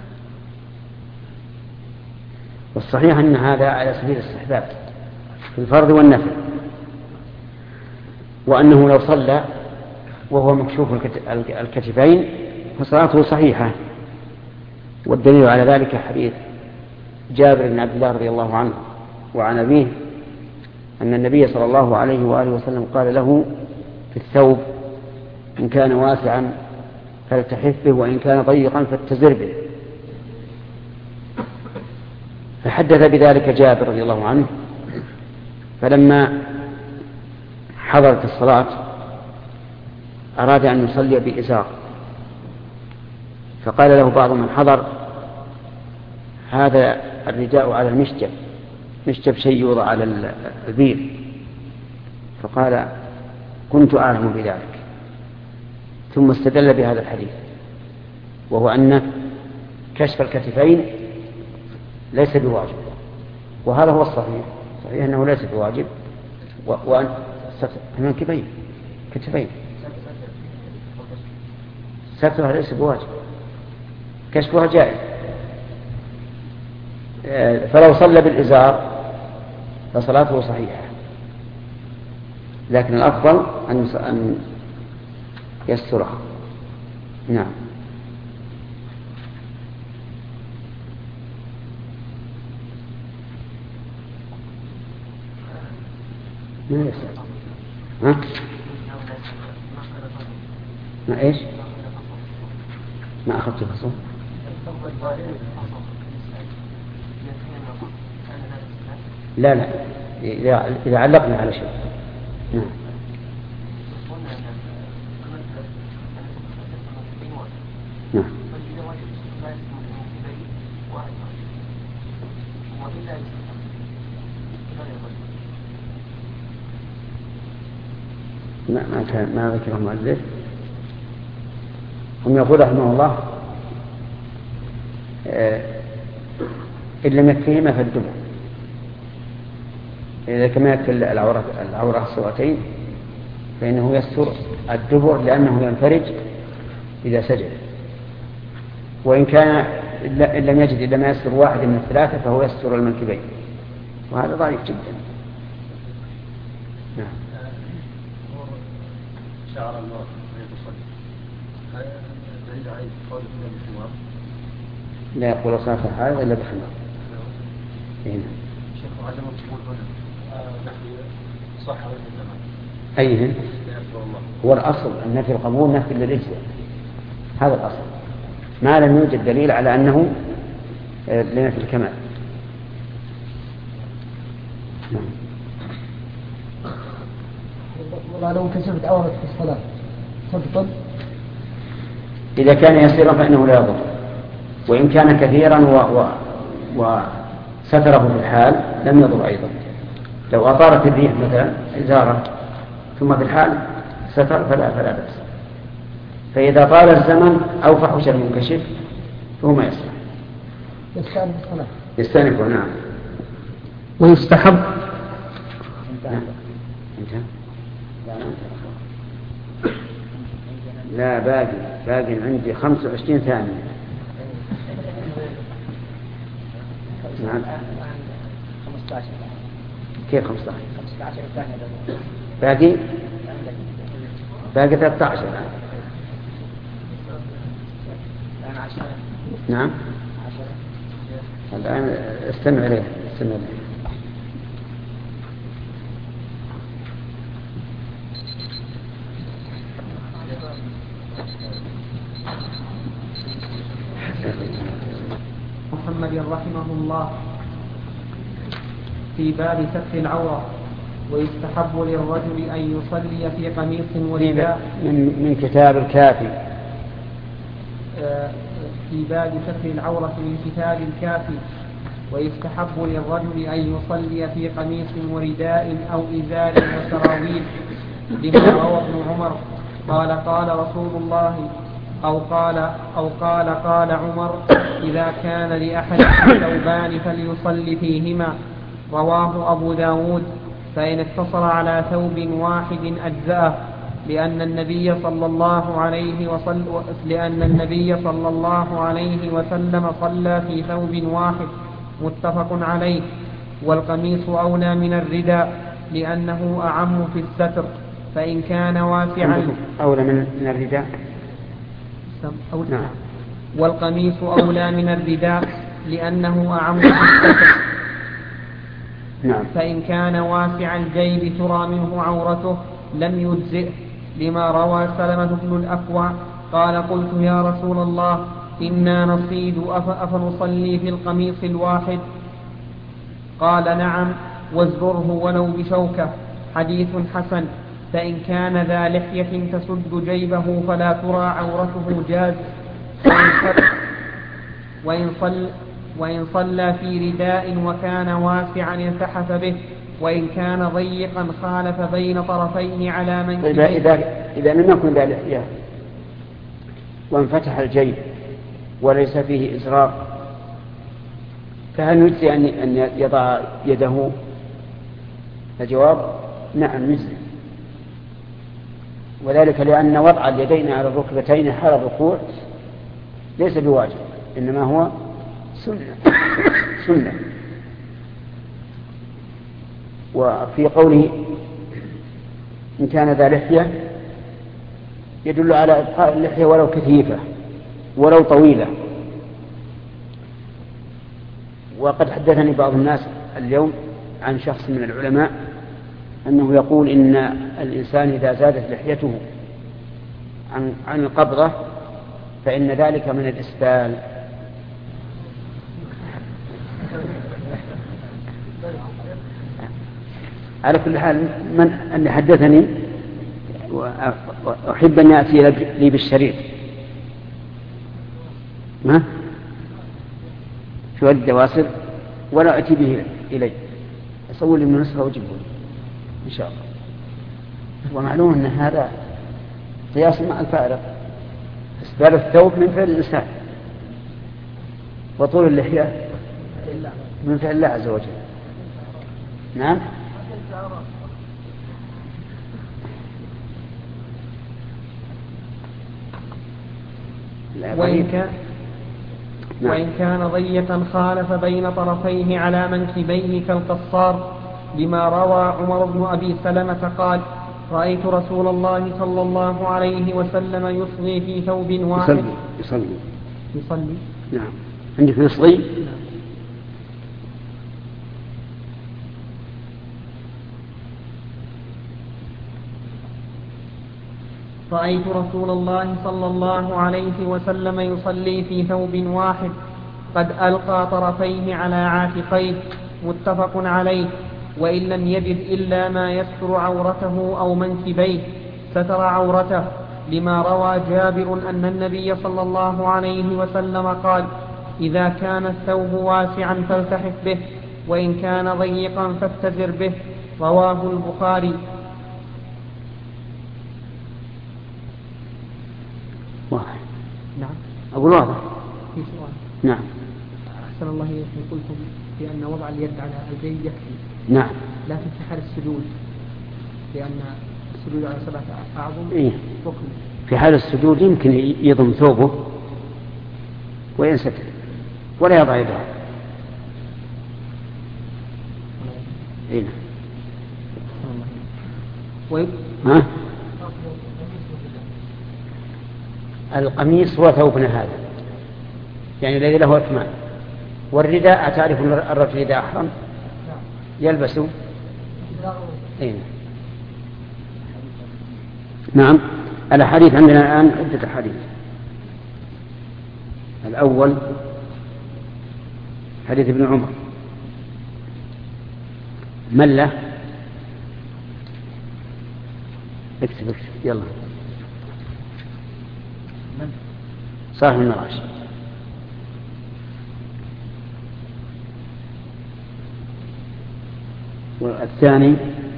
والصحيح أن هذا على سبيل الاستحباب في الفرض والنفل، وأنه لو صلى وهو مكشوف الكتفين فصلاته صحيحة. والدليل على ذلك حديث جابر بن عبد الله رضي الله عنه وعن أبيه أن النبي صلى الله عليه وآله وسلم قال له في الثوب: إن كان واسعا فالتحف به، وإن كان ضيقا فاتزر به. فحدث بذلك جابر رضي الله عنه، فلما حضرت الصلاة أراد أن يصلي بإزار، فقال له بعض من حضر: هذا الرداء على المشجب، مشجب شيء يوضع على البير. فقال: كنت أعلم بذلك. ثم استدل بهذا الحديث، وهو أن كشف الكتفين ليس بواجب، وهذا هو الصحيح. صحيح أنه ليس بواجب، وأن المنكبين كتفين سترها ليس بواجب، كشفها جائز. فلو صلى بالإزار فصلاته صحيحة، لكن الأفضل أن يسترها. نعم. ما يستر؟ ها؟ ما إيش؟ ما أخذت الفصل؟ لا لا، إذا علقنا على شيء. نعم. نعم. ما ما كان ما ذكره المؤلف. هم يقول رحمه الله: إن لم يكفيهما فالدبر، إذا كما يكفي العورة العورة الصورتين فإنه يستر الدبر، لأنه ينفرج إذا سجد. وإن كان إن لم يجد إلا ما يستر واحد من الثلاثة فهو يستر المنكبين، وهذا ضعيف جدا. نعم.
شعر المرأة يتصلي هل دليل عليه قول النبي بخمار؟
لا يقول صلاة الحائض إلا بخمار. هنا
شيخ عدم القبول هنا نحن صح ولا تمام؟
أيهن؟ هو الأصل أن نفي القبول نفي للإجزاء، هذا الأصل، ما لم يوجد دليل على أنه لنفي الكمال. نعم.
والله لو كشفت عورة في الصلاة تبطل؟
إذا كان يسيرا فإنه لا يضر، وإن كان كثيرا و... و... وستره في الحال لم يضر أيضا. لو أطارت الريح مثلا إزارة ثم في الحال ستر فلا فلا بأس. فإذا طال الزمن أو فحش المنكشف فهو ما يصلح.
يستأنف الصلاة.
يستأنف. نعم.
ويستحب.
نعم. لا باقي باقي عندي خمسة وعشرين ثانية. نعم. كيف خمسة عشر؟ باقي باقي ثلاثة عشر الآن. نعم. الآن استمع إليه استمع إليه.
محمد رحمه الله في باب ستر العورة. ويستحب للرجل أن يصلي في قميص ورداء.
من, من كتاب الكافي.
في باب ستر العورة من كتاب الكافي. ويستحب للرجل أن يصلي في قميص ورداء أو إزار وسراويل، لما روى ابن عمر قال قال رسول الله أو قال أو قال قال عمر إذا كان لأحد ثوبان فليصلي فيهما. رواه أبو داود. فإن اقتصر على ثوب واحد أجزأه، لأن النبي صلى الله عليه وسلم لأن النبي صلى الله عليه وسلم صلى في ثوب واحد متفق عليه. والقميص أولى من الرداء لأنه أعم في الستر، فإن كان واسعا
أولى من الرداء.
نعم. والقميص أولى من الرداء لأنه أعم في الستر.
نعم.
فإن كان واسع الجيب ترى منه عورته لم يجزئ، لما روى سلمة بن الأكوع قال قلت يا رسول الله إنا نصيد أفنصلي في القميص الواحد؟ قال نعم وازره ولو بشوكة. حديث حسن. فإن كان ذا لحية تسد جيبه فلا ترى عورته جاز. وإن صلى وإن صلى في رداء وكان واسعا التحف به، وإن كان ضيقا خالف بين طرفين على منكبيه.
إذا إذا لم يكن ذا لحية وانفتح الجيب وليس فيه إزرار فهل يجزي أن يضع يده؟ الجواب نعم يجزي، وذلك لأن وضع اليدين على الركبتين حال الركوع ليس بواجب، إنما هو سنة. سنة. وفي قوله إن كان ذا لحية يدل على إبقاء اللحية ولو كثيفة ولو طويلة. وقد حدثني بعض الناس اليوم عن شخص من العلماء أنه يقول إن الإنسان إذا زادت لحيته عن, عن القبضة فإن ذلك من الإسبال. على كل حال من اللي حدثني وأحب أن يأتي لي بالشريط ما شو الدواسر ولا أتي به إلي، أصور لي من نسخة وجبه إن شاء الله. ومعلوم أن هذا قياس مع الفارق، إسبال الثوب من فعل الإنسان وطول اللحية من فعل الله عز وجل. نعم.
وإن كان
نعم.
وإن كان ضيقا خالف بين طرفيه على منكبيه كالقصار، لما روى عمر بن أبي سلمة قال: رأيت رسول الله صلى الله عليه وسلم يصغي في ثوب واحد.
يصلي يصلي
يصلي
نعم. عندك يصغي؟
نعم. رأيت رسول الله صلى الله عليه وسلم يصلي في ثوب واحد قد ألقى طرفيه على عاتقيه، متفق عليه. وإن لم يجد إلا ما يستر عورته أو منكبيه ستر عورته، لما روى جابر أن النبي صلى الله عليه وسلم قال: إذا كان الثوب واسعا فالتحف به، وإن كان ضيقا فاتزر به. رواه البخاري.
واضح.
نعم.
أقول واضح.
في سؤال.
نعم.
أحسن الله إليكم، قلتم بأن وضع اليد على الجيد يكفي.
نعم.
لكن في حال السجود، لأن السجود على سبعة أعظم
إيه؟
ركن.
في حال السجود يمكن يضم ثوبه وينستر ولا يضع يده. إيه؟
ويب...
ها؟ القميص هو ثوبنا هذا، يعني الذي له أكمام. والرداء تعرف الرجل إذا أحرم يلبس. إيه؟ نعم. الحديث عندنا الآن عدة حديث. الأول حديث ابن عمر، من له؟ اكتب اكتب يلا. صاحب المراش. والثاني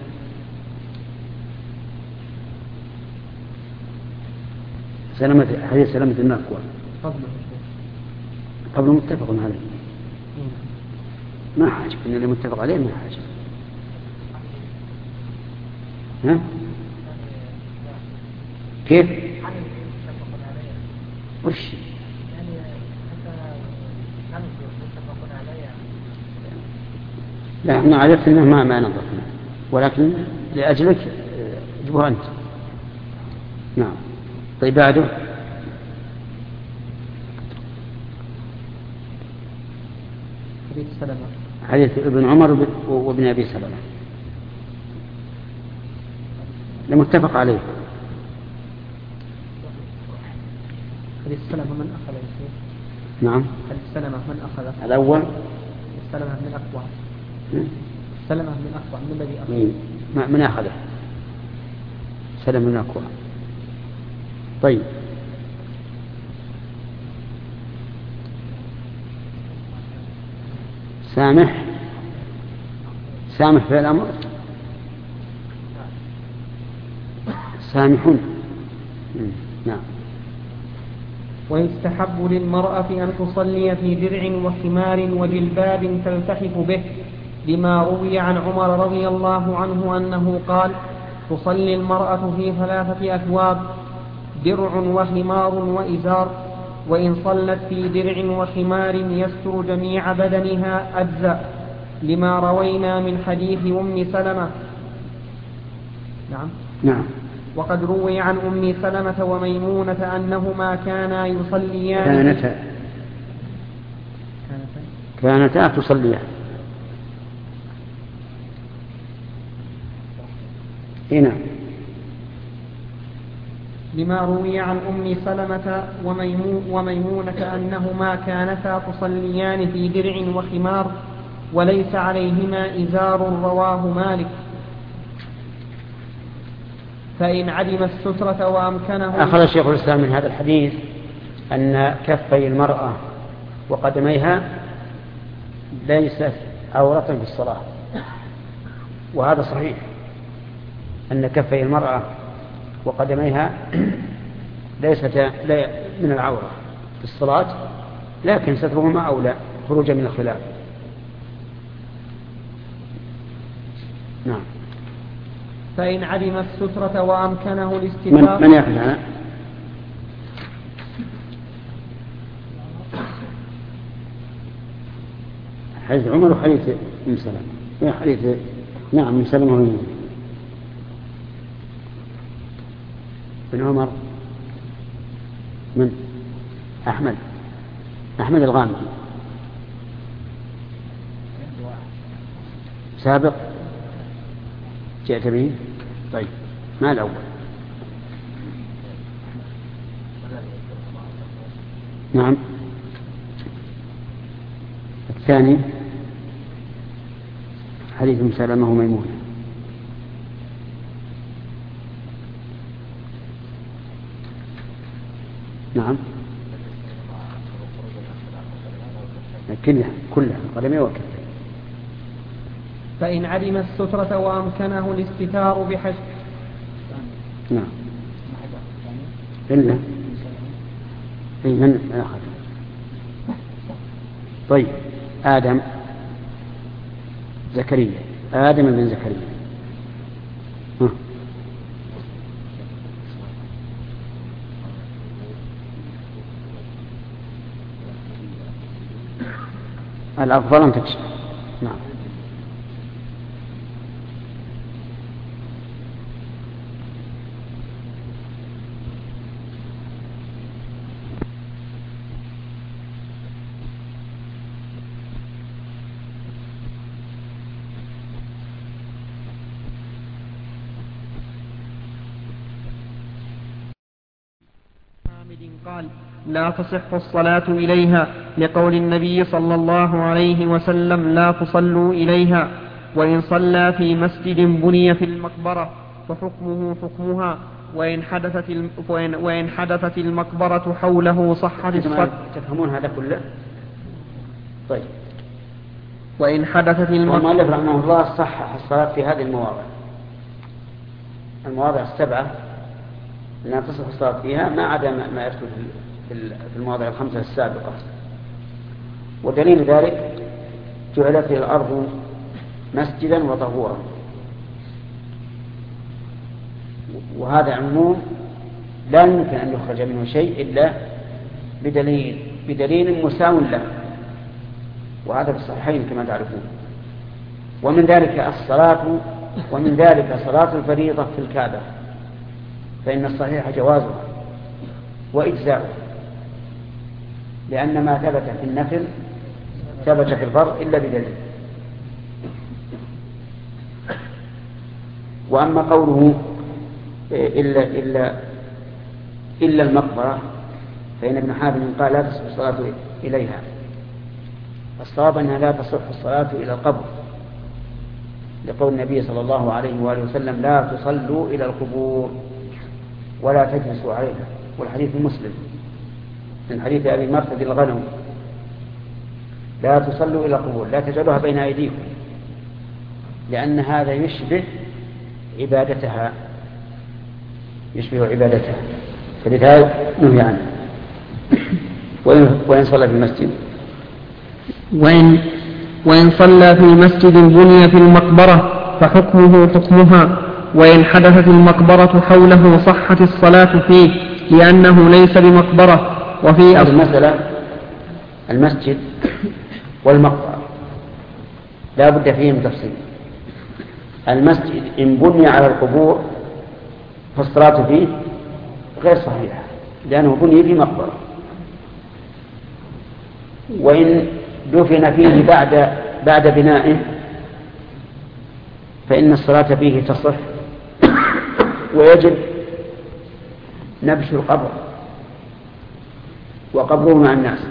سلامة، حديث سلامة النقوى قبل متفق عليه. ما حاجة إن اللي متفق عليه ما حاجة. ها؟ كيف؟ وش؟ لا، أنا عرفت أنه ما ما نظفنا، ولكن لأجلك اجبه أنت. نعم. طيب بعده
حديث سلمة،
حديث ابن عمر وابن أبي سلمة لمتفق عليه.
حديث سلمة من أخذ يا شيخ؟
نعم.
حديث سلمة من أخذ؟
الأول
سلمة من أقوى. سلمة من أقوى من الذي أخذ؟
من أخذه؟ سلمة من أقوى. طيب سامح، سامح في الأمر، سامحون. نعم.
ويستحب للمرأة أن تصلي في درع وخمار وجلباب تلتحف به، لما روي عن عمر رضي الله عنه أنه قال: تصلي المرأة في ثلاثة أثواب، درع وخمار وإزار، وإن صلت في درع وخمار يستر جميع بدنها أجزأ، لما روينا من حديث أم سلمة. نعم.
نعم.
وقد روي عن أم سلمة وميمونة أنهما كانا يصليان
كانتا كانتا تصليان. هنا
لما روي عن أم سلمة وميمونة أنهما كانتا تصليان في درع وخمار وليس عليهما إزار، رواه مالك. فإن عدم السترة وأمكنه.
أخذ الشيخ الإسلام من هذا الحديث أن كفي المرأة وقدميها ليست عورة في الصلاة، وهذا صحيح أن كفي المرأة وقدميها ليست من العورة في الصلاة، لكن سترهما أولى خروجا من الخلاف. نعم.
فإن عدم السترة وأمكنه الاستتار.
من, من يأخذ هذا؟ حديث عمر وحديث ابن سلمة. يا حديث نعم ابن سلمة وميمونة. بن عمر من أحمد أحمد الغامدي سابق جئت به. طيب ما الأول؟ نعم الثاني حديث ابن سلمة وميمونة. نعم كلها كلها قدمي وكفي.
فإن علم السترة وأمكنه الاستتار بحسب.
نعم إلا في من آخر. طيب آدم زكريا آدم بن زكريا. ها. الأفضل أن تكشف. نعم
قال لا تصح الصلاة إليها لقول النبي صلى الله عليه وسلم لا تصلوا إليها، وإن صلى في مسجد بني في المقبرة فحكمه حكمها، وإن حدثت الم... وإن... وإن حدثت المقبرة حوله صحت الصلاة.
تفهمون هذا كله؟ طيب
وإن حدثت المقبرة.
والمؤلف رحمه الله صحح الصلاة في هذه المواضع المواضع السبعة لا تصح الصلاة فيها ما عدا ما يدخل في المواضع الخمسة السابقة. ودليل ذلك جعلت الأرض مسجدا وطهورا، وهذا عموم لا يمكن أن يخرج منه شيء إلا بدليل بدليل مساو له، وهذا في الصحيحين كما تعرفون. ومن ذلك الصلاة ومن ذلك صلاة الفريضة في الكعبة، فإن الصحيح جوازها وإجزاؤها، لأن ما ثبت في النفل ثبت في الفرض إلا بدليل. وأما قوله إلا, إلا, إلا المقبرة فإن ابن حاتم قال لا تصح الصلاة إليها. الصواب أنها لا تصح الصلاة إلى القبر، لقول النبي صلى الله عليه وآله وسلم لا تصلوا إلى القبور ولا تجلسوا عليها، والحديث مسلم من حديث أبي مرثد الغنوي لا تصلوا إلى القبور لا تجعلوها بين أيديكم، لأن هذا يشبه عبادتها يشبه عبادتها فلذلك نهي عنه. وإن صلى في المسجد
وإن, وإن صلى في مسجد بني في المقبرة فحكمه حكمها، وإن حدثت المقبرة حوله صحت الصلاة فيه لأنه ليس بمقبرة. وفي
المسألة المسجد والمقبرة لا بد فيه من تفصيل. المسجد إن بني على القبور فالصلاة فيه غير صحيحة لأنه بني في مقبرة، وإن دفن فيه بعد بعد بنائه فإن الصلاة فيه تصح، ويجب نبش القبر وقبره مع الناس،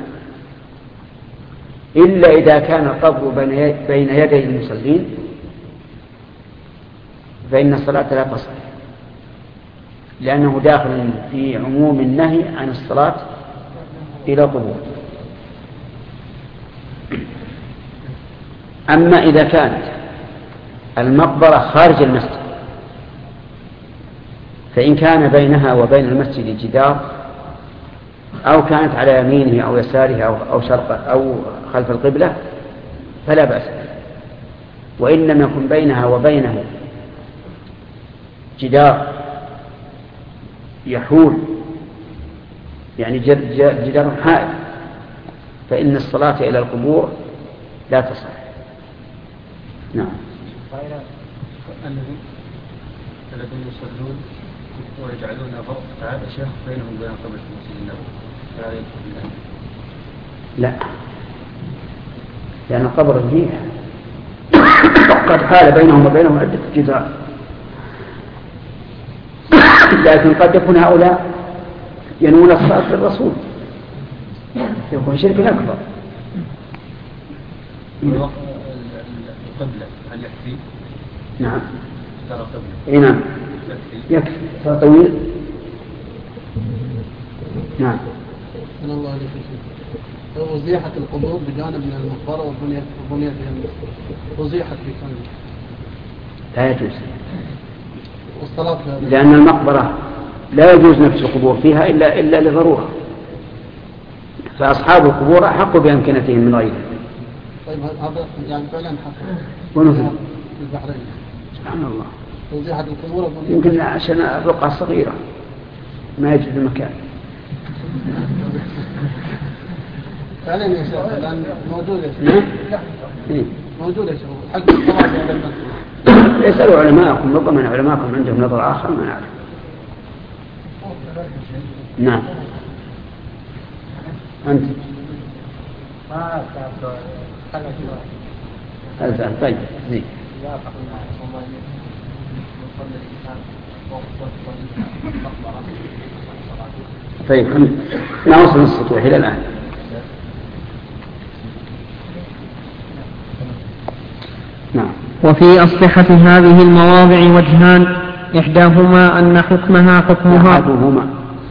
إلا إذا كان القبر بين يدي المصلين فإن الصلاة لا تصح، لأنه داخل في عموم النهي عن الصلاة إلى القبور. أما إذا كانت المقبرة خارج المسجد فإن كان بينها وبين المسجد جدار أو كانت على يمينه أو يساره أو شرق أو خلف القبلة فلا بأس، وإن لم يكن بينها وبينه جدار يحول يعني جدار حائل فإن الصلاة إلى القبور لا تصح. نعم.
الذين الذين يصلون ويجعلون فرق تعالى شيخ بينهم وبين قبر المسجد النبوي فلا يدخل الله.
لا، لأن القبر فيه قد حال بينهم وبينهم عدة جدار، لكن قد يكون هؤلاء ينوون الصلاة للرسول، يكون شرك أكبر.
القبلة هل يكفي؟
نعم.
ترى قبلة.
إيه نعم. يكفي. ترى طويل. نعم.
من الله عليك شيء. وزيحة القبور بجانب من المقبرة وبنيت وبنيت وزيحة في كامل.
لا يجوز.
والصلاة
لأن المقبرة لا يجوز نفس القبور فيها إلا إلا لضرورة، فأصحاب القبور أحق بأمكنتهم من غيرهم.
طيب هذا يعني فعلا حق.
ونفذ.
البحرين.
سبحان الله.
وزيحة القبور وبنيت.
يمكن عشان الرقعة صغيرة ما يجد المكان.
فعلا يا شيخ الآن موجود يا شيخ. موجود يا شيخ. حق الصلاة على المسجد.
اسألوا علماءكم، ربما من علماءكم عندهم نظر آخر ما نعرف. نعم. أنت.
ما
هذا طيب زين. طيب خلينا نوصل السطوح إلى الآن. نعم.
وفي أصلحة هذه المواضع وجهان، إحداهما أن حكمها حكمها
أحدهما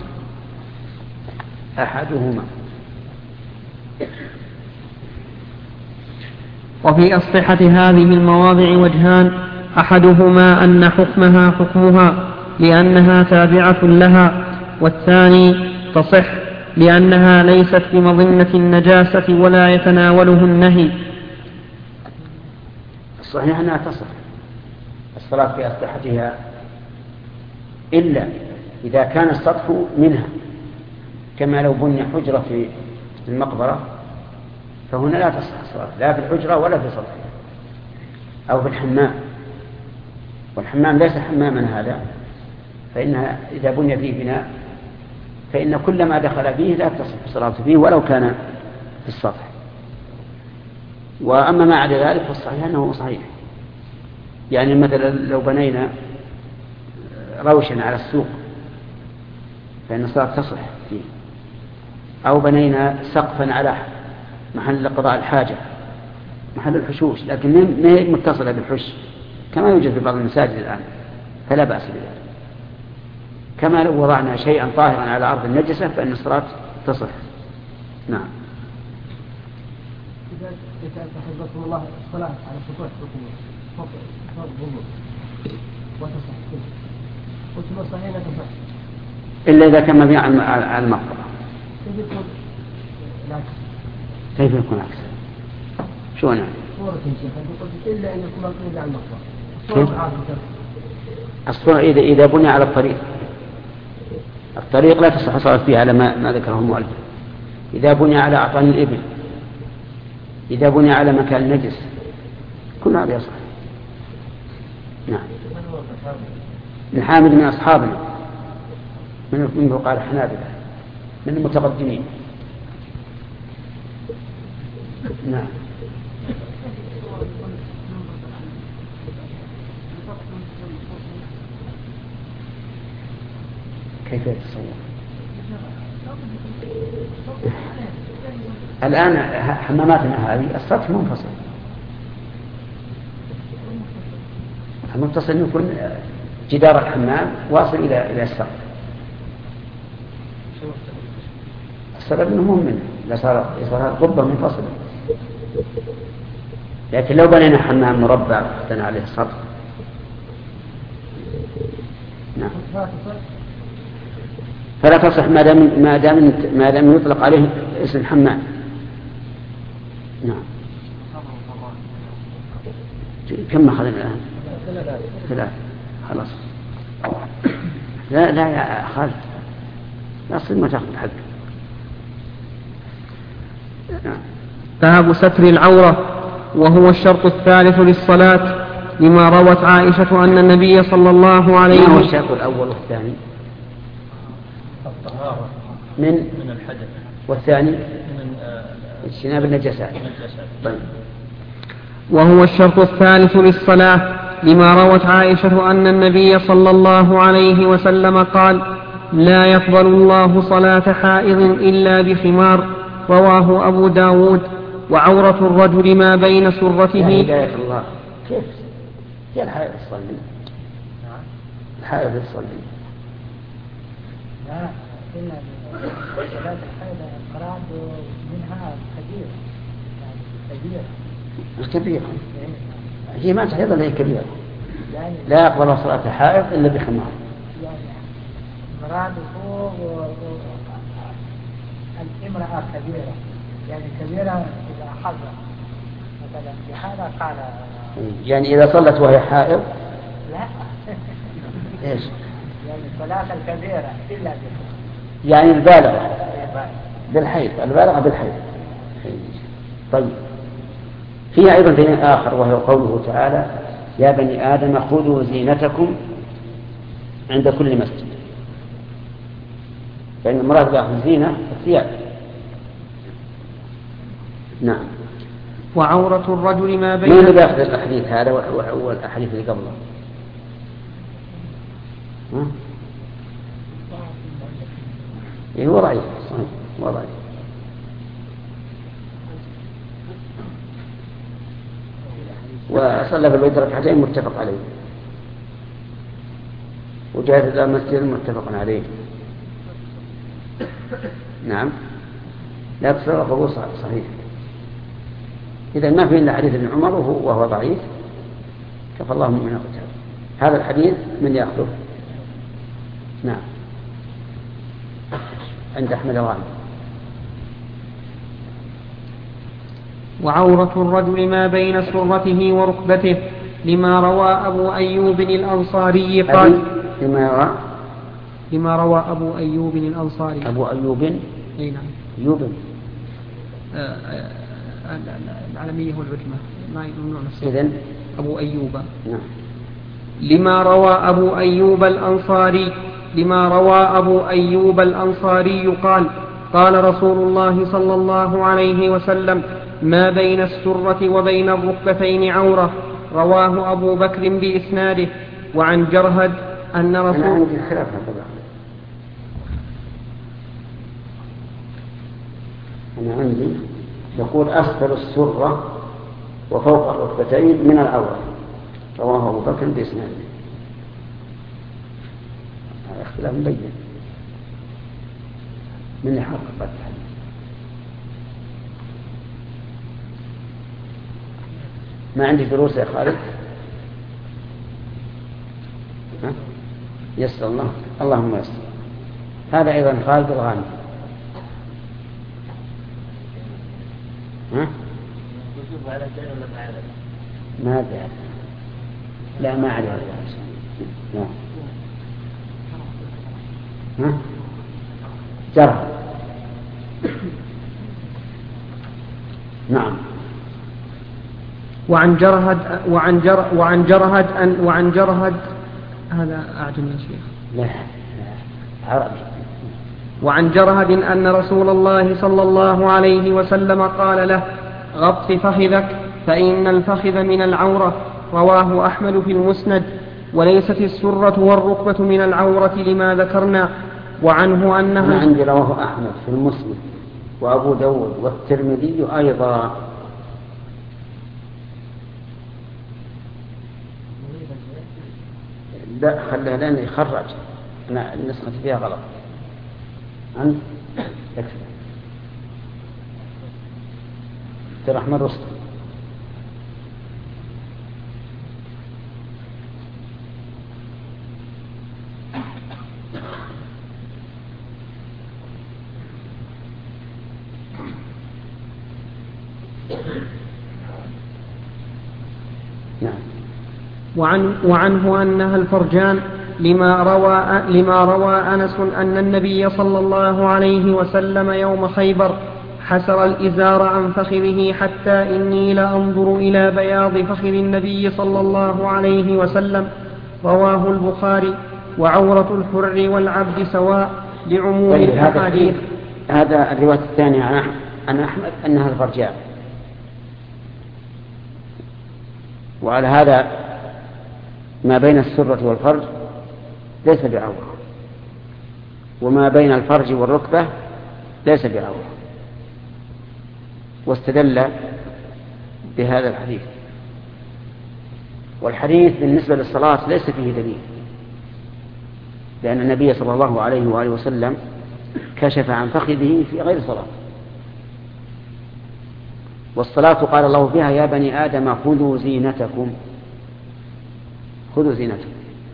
أحدهما
وفي أصلحة هذه المواضع وجهان، أحدهما أن حكمها حكمها لأنها تابعة لها، والثاني تصح لأنها ليست بمظنة النجاسة ولا يتناوله النهي.
الصحيح أنها تصح الصلاة في أسطحتها إلا إذا كان السطح منها، كما لو بني حجرة في المقبرة فهنا لا تصح الصلاة لا في الحجرة ولا في سطحها، أو في الحمام، والحمام ليس حماما هذا، فإنها إذا بني فيه بناء فإن كل ما دخل فيه لا تصح الصلاة فيه ولو كان في السطح. وأما ما عدا ذلك فالصحيح أنه صحيح. يعني مثلا لو بنينا روشا على السوق فإن الصلاة تصح فيه، أو بنينا سقفا على محل قضاء الحاجة، محل الحشوش، لكن ما هي متصلة بالحش كما يوجد في بعض المساجد الآن، فلا بأس بذلك. كما لو وضعنا شيئا طاهرا على أرض النجسة فإن الصلاة تصح. نعم.
إذا حفظكم الله الصلاة على سطوح القبور فوق فوق القبور وتصح قلت صحيح لا تصح
إلا إذا كان مبني على المقبرة.
كيف يكون العكس؟
كيف يكون عكس؟ شو أنا؟
صورة شيخ قلت إلا أن يكون مبني على المقبرة. الصورة
الصورة إذا إذا بني على الطريق، الطريق لا تصح الصلاة فيها على ما ما ذكره المؤلف. إذا بني على أعطان الإبل، إذا بني على مكان نجس، كل هذا يصح. نعم. من حامد من أصحابنا، من منه قال حنابلة، من المتقدمين. نعم. كيف يتصور؟ الآن حماماتنا هذه السطح منفصل، المتصل يكون جدار الحمام واصل إلى إلى السقف. السبب أنه مهم لا صار صار قبة منفصلة، لكن لو بنينا حمام مربع وحطينا عليه السطح. نعم. فلا تصح ما دام ما دام ما دام يطلق عليه اسم حمام. نعم. كم أخذنا الآن؟ ثلاثة. خلاص. لا لا يا خالد، لا صير ما تأخذ حق.
باب ستر العورة. وهو الشرط الثالث للصلاة لما روت عائشة أن النبي صلى الله عليه وسلم.
ما هو الشرط الأول والثاني؟
الطهارة
من
من الحدث،
والثاني
من
اجتناب النجاسات. طيب.
وهو الشرط الثالث للصلاة لما روت عائشة أن النبي صلى الله عليه وسلم قال: لا يقبل الله صلاة حائض إلا بخمار، رواه أبو داود. وعورة الرجل ما بين سرته.
يا هداية الله، كيف هي الحائض تصلي؟ الحائض تصلي؟
لا، إلا صلاة الحائض المراد منها كبيرة، يعني كبيرة.
الكبيرة هي ما تحيض إلا هي كبيرة.
يعني
لا يقبل صلاة الحائض إلا بخمار.
يعني مراد فوق الامرأة كبيرة، يعني كبيرة إذا حضر مثلا بهذا قال.
يعني إذا صلت وهي حائض.
لا.
إيش؟
يعني صلاة الكبيرة إلا بخمار.
يعني البالغة بالحيض، البالغة بالحيض. طيب. فيها أيضا دليل آخر وهو قوله تعالى: يا بني آدم خذوا زينتكم عند كل مسجد. فإن المراد بأخذ الزينة الثياب. نعم.
وعورة الرجل ما بين.
مين اللي بيأخذ الحديث هذا والأحاديث اللي قبله؟ ها؟ إيه هو ضعيف، صحيح هو ضعيف. وصلى في البيت ركعتين متفق عليه، وجاءت إلى المسجد متفق عليه. نعم. لا تصرف فهو صحيح. إذا ما في إلا حديث ابن عمر وهو ضعيف، كفى الله من قتال. هذا الحديث من يأخذه؟ نعم، عند أحمد وعلي.
وعورة الرجل ما بين سرته وركبته لما روى أبو أيوب الأنصاري قال.
لما روى
لما روى أبو أيوب الأنصاري.
أبو أيوب.
أي نعم.
أيوب.
آه آه العالمية والعجمة ما يمنع نفسه.
إذن
أبو أيوب.
نعم.
لما روى أبو أيوب الأنصاري لما روى أبو أيوب الأنصاري قال: قال رسول الله صلى الله عليه وسلم: ما بين السرة وبين الركبتين عورة. رواه أبو بكر بإسناده. وعن جرهد أن رسول.
أنا عندي خلاف طبعا. أنا عندي يقول أسفل السرة وفوق الركبتين من العورة. رواه أبو بكر بإسناده. هذا اختلاف مبين من يحقق الحديث. ما عندي دروس يا خالد؟ ها؟ يسر الله، اللهم يسر. هذا أيضا خالد الغاني. ها؟ ما أدري. لا ما أعرف هذا. لا. ها؟ جرى. نعم.
وعن جرهد وعن جر وعن جرهد أن وعن جرهد هذا أعجم يا شيخ.
لا عربي.
وعن جرهد أن رسول الله صلى الله عليه وسلم قال له: غط فخذك فإن الفخذ من العورة. رواه أحمد في المسند. وليست السرة والركبة من العورة لما ذكرنا. وعنه أنها.
أنا عندي رواه أحمد في المسند وأبو داود والترمذي أيضا. لا خليها لأنه يخرج. أنا النسخة فيها غلط. أنت يكفي. الرحمن رستم. نعم.
وعن وعنه أنها الفرجان لما روى لما روى أنس أن النبي صلى الله عليه وسلم يوم خيبر حسر الإزار عن فخذه حتى إني لأنظر إلى بياض فخذ النبي صلى الله عليه وسلم. رواه البخاري. وعورة الحر والعبد سواء لعموم الأحاديث.
هذا الرواية الثانية عن أحمد أنها الفرجاء، وعلى هذا ما بين السرة والفرج ليس بعورة، وما بين الفرج والركبة ليس بعورة، واستدل بهذا الحديث. والحديث بالنسبة للصلاة ليس فيه دليل، لأن النبي صلى الله عليه وآله وسلم كشف عن فخذه في غير صلاة. والصلاة قال الله فيها يا بني آدم خذوا زينتكم، خذوا زينتكم.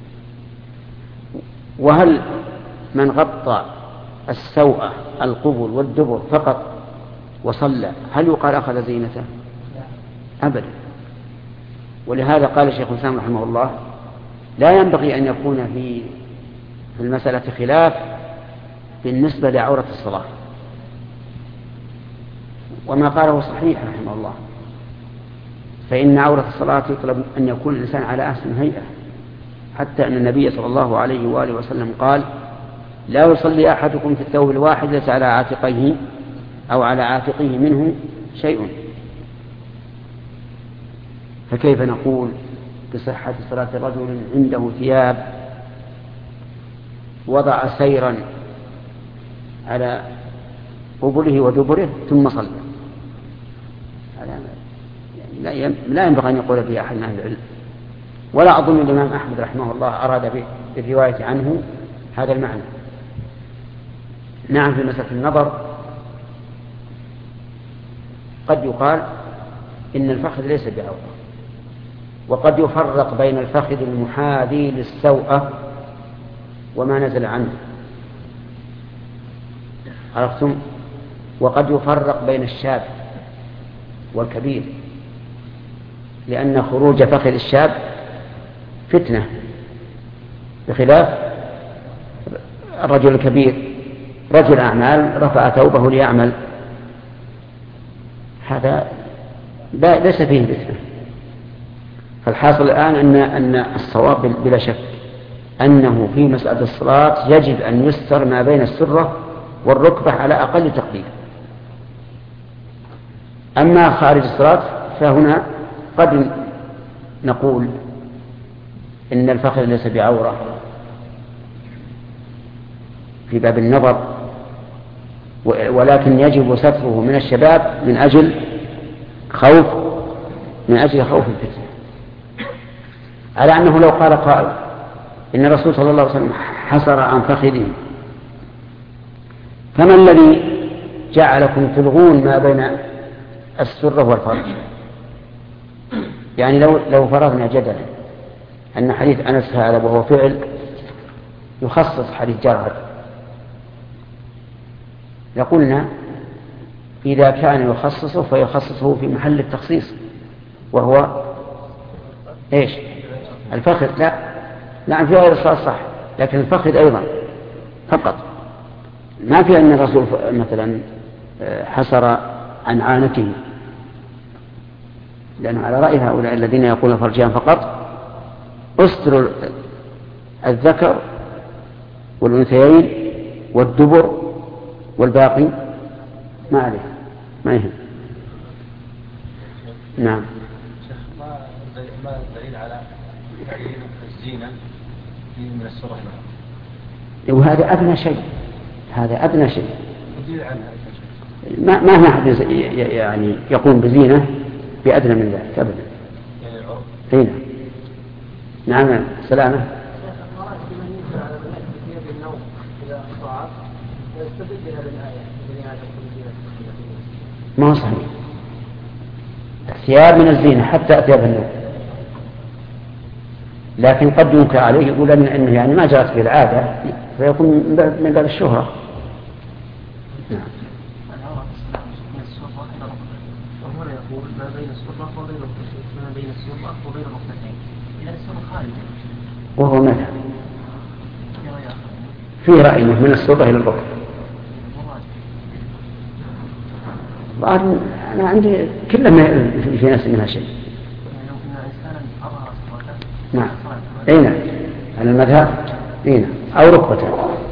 وهل من غطى السوء القبل والدبر فقط وصلى هل يقال أخذ زينته؟ أبدا. ولهذا قال شيخ الإسلام رحمه الله لا ينبغي أن يكون في المسألة خلاف بالنسبة لعورة الصلاة، وما قاله صحيح رحمه الله، فإن عورة الصلاة يطلب أن يكون الإنسان على أحسن هيئة، حتى أن النبي صلى الله عليه وآله وسلم قال لا يصلي أحدكم في الثوب الواحد ليس على عاتقيه أو على عاتقه منه شيء. فكيف نقول بصحة صلاة رجل عنده ثياب وضع سيرا على قبله ودبره ثم صلى؟ لا ينبغي أن يقول به أحد من أهل العلم، ولا أظن الإمام أحمد رحمه الله أراد بالرواية عنه هذا المعنى. نعم، في مسألة النظر قد يقال إن الفخذ ليس بعورة، وقد يفرق بين الفخذ المحاذي للسوءة وما نزل عنه، عرفتم؟ وقد يفرق بين الشاب والكبير، لأن خروج فخذ الشاب فتنة، بخلاف الرجل الكبير رجل أعمال رفع ثوبه ليعمل، هذا ليس فيه فتنة. فالحاصل الآن أن أن الصواب بلا شك أنه في مسألة الصلاة يجب أن يستر ما بين السرة والركبة على أقل تقدير. أما خارج الصلاة فهنا قد نقول إن الفخذ ليس بعورة في باب النظر، ولكن يجب ستره من الشباب من أجل خوف من أجل خوف الفتنة. على أنه لو قال قائل إن الرسول صلى الله عليه وسلم حصر عن فخذه، فما الذي جعلكم تلغون ما بين السرة والفرج؟ يعني لو لو فرضنا جدلا أن حديث أنس هذا وهو فعل يخصص حديث جرهد، لقلنا إذا كان يخصصه فيخصصه في محل التخصيص وهو إيش؟ الفخذ. لا نعم في غير الصلاة صح، لكن الفخذ أيضا فقط. ما في أن الرسول مثلا حصر عن عانته، لأنه على رأي هؤلاء الذين يقولون فرجان فقط أستر الذكر والأنثيين والدبر والباقي ما عليه ما يهم. نعم.
ما الدليل على تعيين الزينة من السرة؟
وهذا أدنى شيء، هذا أدنى شيء. ما ما أحد يعني يقوم بزينة بأدنى من ذلك أبدا. يعني هنا نعم سلامة. ما هو صحيح، الثياب من الزينة حتى أثياب النوم، لكن قد ينكر عليه يقول أنه يعني ما جرت به العادة فيكون من باب الشهرة. نعم.
يقول ما بين السرة وبين ما بين السرة وبين الركبتين، إذا السرة خارجة.
وهو ماذا؟ في رأيه من السرة إلى الركبة. الظاهر أنا عندي كل ما في ناس منها شيء. نعم أي نعم على المذهب أي نعم أو ركبتين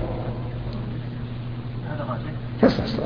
تصح الصلاة.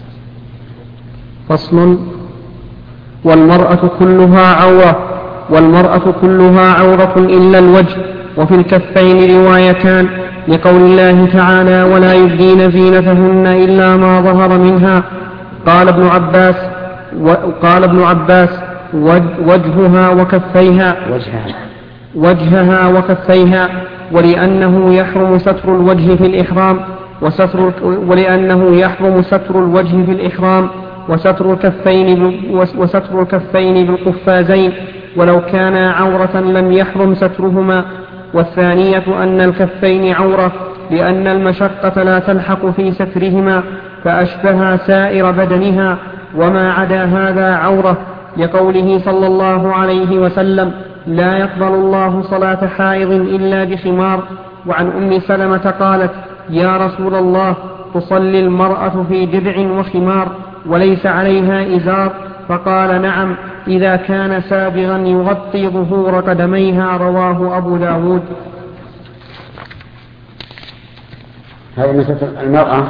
فصل. والمرأة كلها عورة والمرأة كلها عورة إلا الوجه، وفي الكفين روايتان لقول الله تعالى ولا يبدين زينتهن إلا ما ظهر منها. قال ابن عباس وقال ابن عباس وجهها وكفيها
وجهها
وجهها وكفيها ولأنه يحرم ستر الوجه في الإحرام وستر ولأنه يحرم ستر الوجه في الإحرام وستر الكفين وستر الكفين بالقفازين، ولو كانا عورة لم يحرم سترهما. والثانية أن الكفين عورة لأن المشقة لا تلحق في سترهما فأشبه سائر بدنها، وما عدا هذا عورة، لقوله صلى الله عليه وسلم لا يقبل الله صلاة حائض إلا بخمار. وعن أم سلمة قالت يا رسول الله تصلي المرأة في جذع وخمار وليس عليها إزار؟ فقال نعم إذا كان سابغا يغطي ظهور قدميها. رواه أبو داود.
هذه مسألة المرأة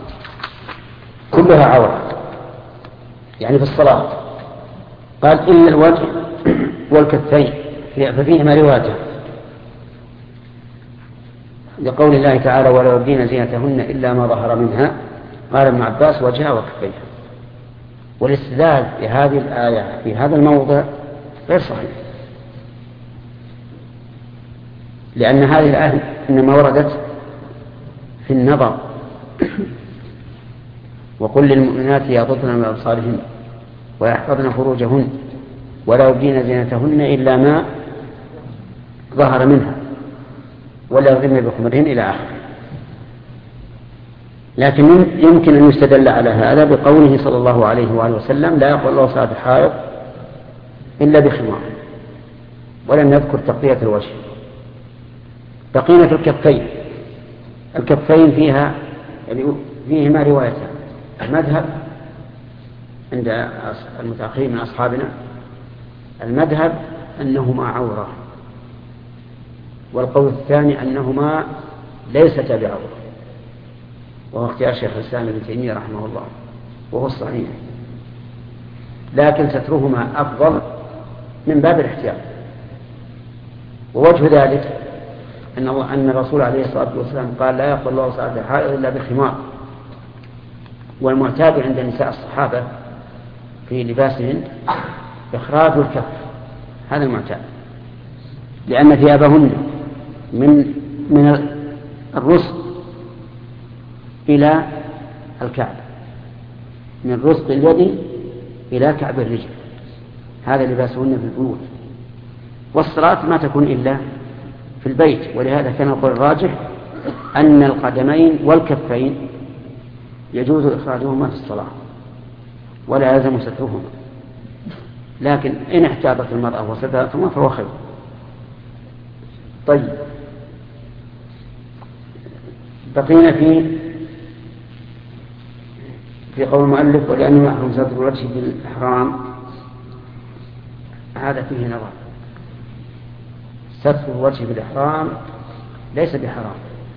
كلها عورة يعني في الصلاة، قال إلا الوجه والكفين ففيهما رواية لقول الله تعالى ولا يبدين زينتهن إلا ما ظهر منها. قال ابن عباس وجهها وكفيها. والاستدلال بهذه الآية في هذا الموضع غير صحيح، لأن هذه الآية إنما وردت في النظر وقل للمؤمنات يغضضن من أبصارهن ويحفظن فروجهن ولا يبدين زينتهن إلا ما ظهر منها ولا يضربن بخمرهن إلى آخره. لكن يمكن أن يستدل على هذا بقوله صلى الله عليه وآله وسلم لا يقبل الله صلاة الحائض إلا بخمار، ولم يذكر تغطية الوجه. بقينا في الكفين. الكفين فيها يعني فيهما روايتان. المذهب عند المتأخرين من أصحابنا المذهب أنهما عورة، والقول الثاني أنهما ليستا بعورة، وهو اختيار شيخ الإسلام ابن تيمية رحمه الله وهو الصحيح، لكن سترهما أفضل من باب الاحتياط. ووجه ذلك أن, أن الرسول عليه الصلاة والسلام قال لا يقبل الله صلاة الحائض إلا بخمار، والمعتاد عند نساء الصحابة في لباسهن إخراج الكف، هذا المعتاد، لأن ثيابهن من من الرسق إلى الكعب، من رسق اليد إلى كعب الرجل، هذا لباسهن في البيوت. والصلاة ما تكون إلا في البيت، ولهذا كان القول الراجح أن القدمين والكفين يجوز إخراجهما في الصلاة ولا يلزم سترهما، لكن إن احتاطت المرأة وسترتهما فهو خير. طيب بقينا في في قول المؤلف ولأنه يحرم ستر الوجه بالإحرام، هذا فيه نظر. ستر الوجه بالإحرام ليس بحرام،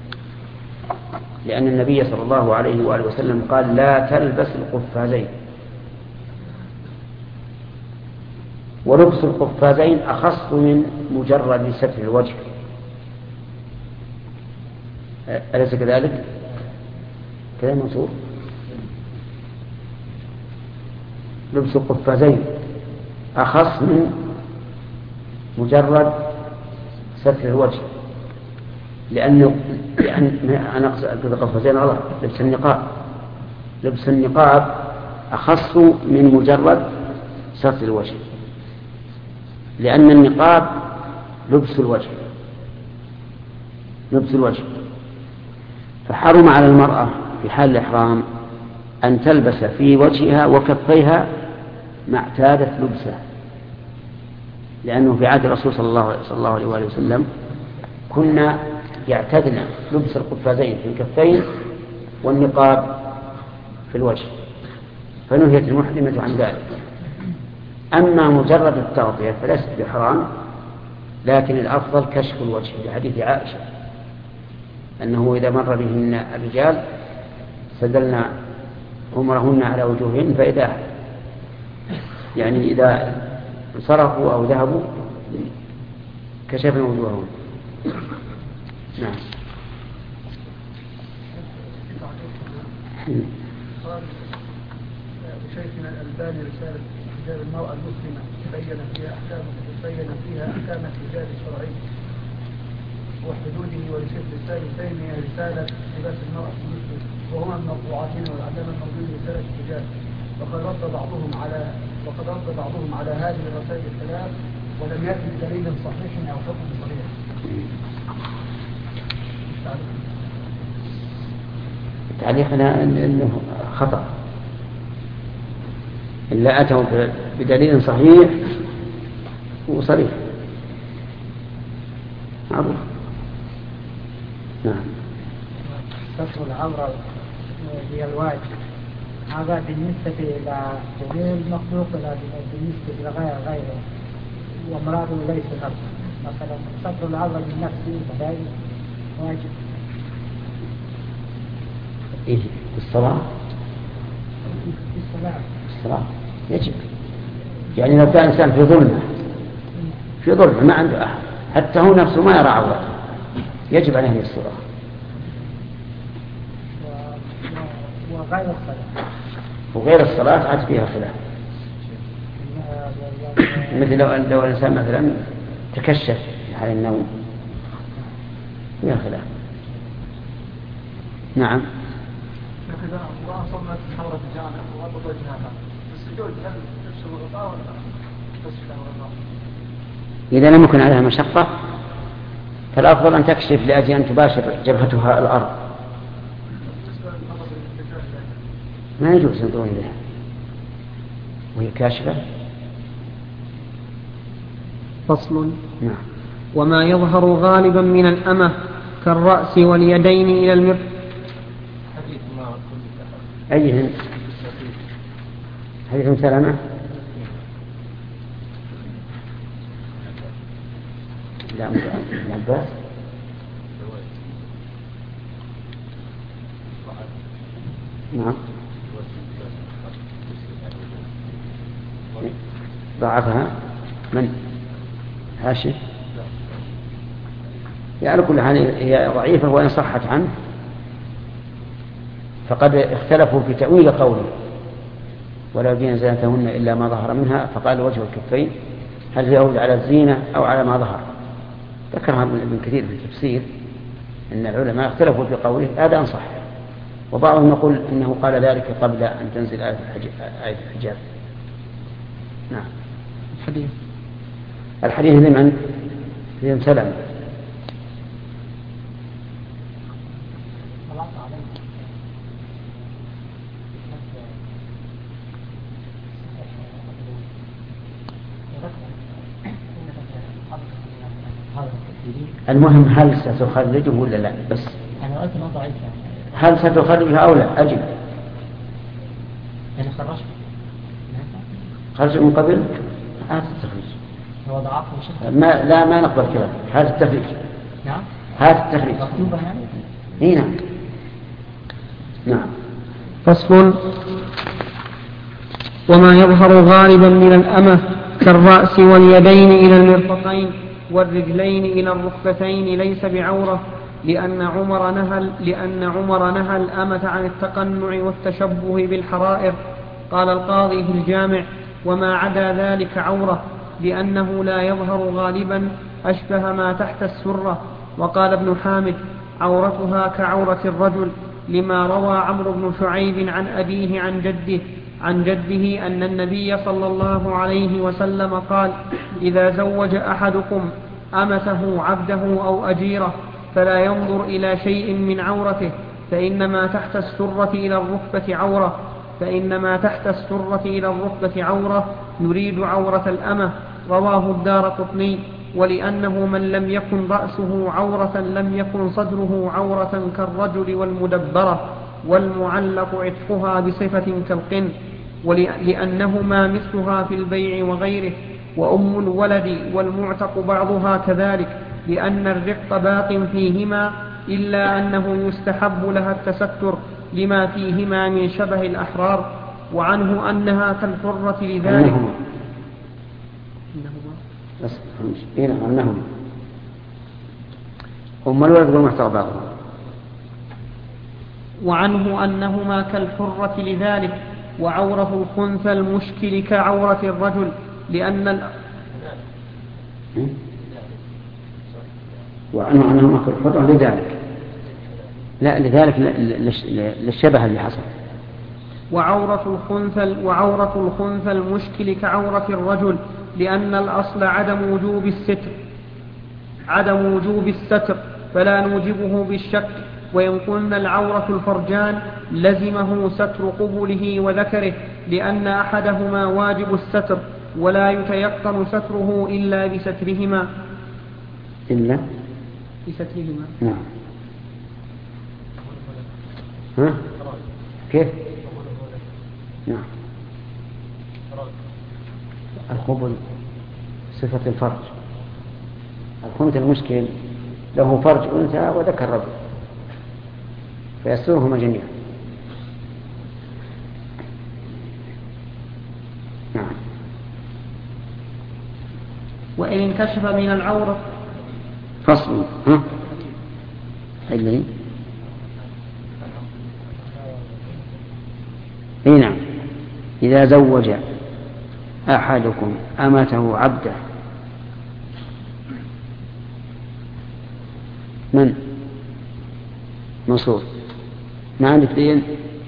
لأن النبي صلى الله عليه وآله وسلم قال لا تلبس القفازين، ولبس القفازين أخص من مجرد ستر الوجه، أليس كذلك؟ كذا منصور. لبس القفازين أخص من مجرد ستر الوجه، لأنه لأن أنا أقصد القفازين غلط، لبس النقاب لبس النقاب أخص من مجرد ستر الوجه، لأن النقاب لبس الوجه لبس الوجه فحرم على المرأة في حال الإحرام أن تلبس في وجهها وكفيها ما اعتادت لبسه، لأنه في عهد الرسول صلى الله, صلى الله عليه وآله وسلم كنا يعتدنا لبس القفازين في الكفين والنقاب في الوجه. فنهيت المحرمة عن ذلك. أما مجرد التغطية فليست بحرام، لكن الأفضل كشف الوجه لحديث عائشة أنه إذا مر بهن الرجال سدلنا عمرهن على وجوههن، فإذا يعني إذا انصرفوا أو ذهبوا كشفنا وجوههم. نعم.
شيخنا الألباني رسالة حجاب المرأة المسلمة تبين فيها أحكام تبين فيها أحكام الحجاب الشرعي وحدوده ولشيخ الإسلام ابن تيمية رسالة لباس المرأة المسلمة، وهما المطبوعتين والعلامة الموجودة رسالة الحجاب، وقد رد بعضهم على وقد رد بعضهم على هذه الرسائل الثلاث ولم يأتي بدليل صحيح أو حكم صريح.
تعليقنا أنه خطأ، إلا أتوا بدليل صحيح وصريح معروف. نعم.
ستر العورة هي الواجب، هذا بالنسبة إلى جميع المخلوق، بالنسبة إلى غير غيره ومراده ليس نفسه. مثلا ستر العورة من نفسه فذلك واجب.
إيه الصلاة؟
الصلاة
الصلاة يجب، يعني لو كان إنسان في ظلمة في ظلمة ما عنده أحد حتى هو نفسه ما يرى عورته يجب عليه الصلاة.
وغير الصلاة
وغير الصلاة عاد فيها خلاف، مثل لو لو الإنسان مثلا تكشف في حال النوم فيها خلاف. نعم.
إذا الله صلت حورة الجامع وغطت وجهها السجود هل تكشف الغطاء ولا تكشف الغطاء؟
إذا لم يكن عليها مشقة فالأفضل أن تكشف لأجل أن تباشر جبهتها الأرض. ما يجوز ينظرون إليها وهي كاشفة.
فصل.
نعم.
وما يظهر غالبا من الأمة كالرأس واليدين إلى المرفق.
أيهم؟ حديث سلامة؟ لا عباس. نعم. ضعفها من؟ هاشم؟ يعني كل حال هي ضعيفة وإن صحت عنه فقد اختلفوا في تأويل قوله ولا يبدين زينتهن إلا ما ظهر منها، فقال وجه الكفين هل يعود على الزينة أو على ما ظهر. ذكرها ابن كثير في التفسير أن العلماء اختلفوا في قوله هذا أنصح، وبعضهم يقول إنه قال ذلك قبل أن تنزل آية الحجاب. نعم.
الحديث
الحديث لمن؟ لمن سلم. المهم هل ستخرجه ولا لا؟ بس
أنا قلت ما ضعيف
هل ستخرجها أو لا؟ أجب.
أنا خرجت
خرج من قبل هذا التخريج
هو ضعف وشك.
ما لا ما نقبل كلام هذا التخريج.
نعم.
هذا التخريج
مكتوبة يعني.
هنا. نعم.
فصل. وما يظهر غالبا من الأمة كالرأس واليدين إلى المرفقين والرجلين إلى الركبتين ليس بعورة، لأن عمر نهى لأن عمر نهى الأمة عن التقنع والتشبه بالحرائر. قال القاضي في الجامع: وما عدا ذلك عورة، لأنه لا يظهر غالبا أشبه ما تحت السرة. وقال ابن حامد: عورتها كعورة الرجل، لما روى عمرو بن شعيب عن أبيه عن جده عن جده أن النبي صلى الله عليه وسلم قال: إذا زوج أحدكم أمته عبده أو أجيره فلا ينظر إلى شيء من عورته، فإنما تحت السرة إلى الركبة عورة فإنما تحت السرة إلى الركبة عورة يريد عورة الأمة. رواه الدارقطني. ولأنه من لم يكن رأسه عورة لم يكن صدره عورة كالرجل والمدبرة والمعلق عتقها بصفة كالقن. ولأنهما مثلها في البيع وغيره. وأم الولد والمعتق بعضها كذلك، لأن الرق باق فيهما، إلا أنه يستحب لها التستر لما فيهما من شبه الأحرار. وعنه أنها كالحرة لذلك.
بس إيه أنهم أم الولد والمعتق بعضها.
وعنه أنهما كالحرة لذلك. وعورة الخنثى المشكل كعورة الرجل، لأن ال...
وعنه أنهما كالحرة لذلك، لا لذلك للشبه اللي حصل.
وعورة الخنثى وعورة الخنثى المشكل كعورة الرجل، لأن الأصل عدم وجوب الستر عدم وجوب الستر فلا نوجبه بالشك. وإن قلنا العورة الفرجان لزمه ستر قبله وذكره، لأن أحدهما واجب الستر، ولا يتيقن ستره إلا بسترهما
إلا
بسترهما
نعم. ها؟ كيف؟ نعم. الخبل صفة الفرج. الخنثى المشكل له فرج أنثى وذكر رجل، فيسترهما جميعا. نعم.
وإن انكشف من العورة
فصل. ها؟ اللي اي نعم. إذا زوج أحدكم أمته عبده. من؟ منصور. ما عندك دين؟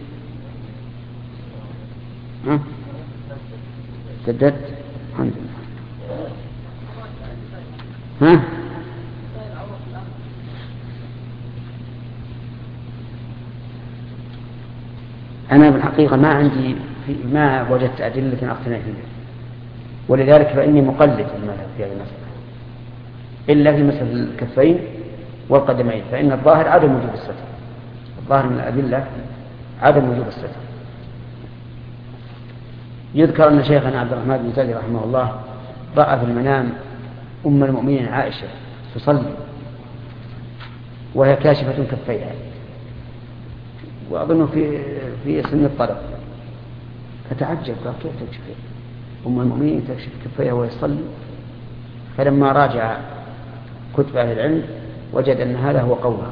ها؟ سددت؟ الحمد لله. ها؟ أنا بالحقيقة ما عندي ما وجدت أدلة أقتنع فيها، ولذلك فإني مقلد المذهب في هذه المسألة، إلا في مسألة الكفين والقدمين، فإن الظاهر عدم وجوب الستر. الظاهر من الأدلة عدم وجوب الستر. يذكر أن شيخنا عبد الرحمن بن تادي رحمه الله رأى في المنام أم المؤمنين عائشة تصلي وهي كاشفة كفيها، وأظن في في سن الطلب، فتعجب قال كيف تكشف أم المؤمنين تكشف كفيها وهي تصلي؟ فلما راجع كتب أهل العلم وجد أن هذا هو قولها.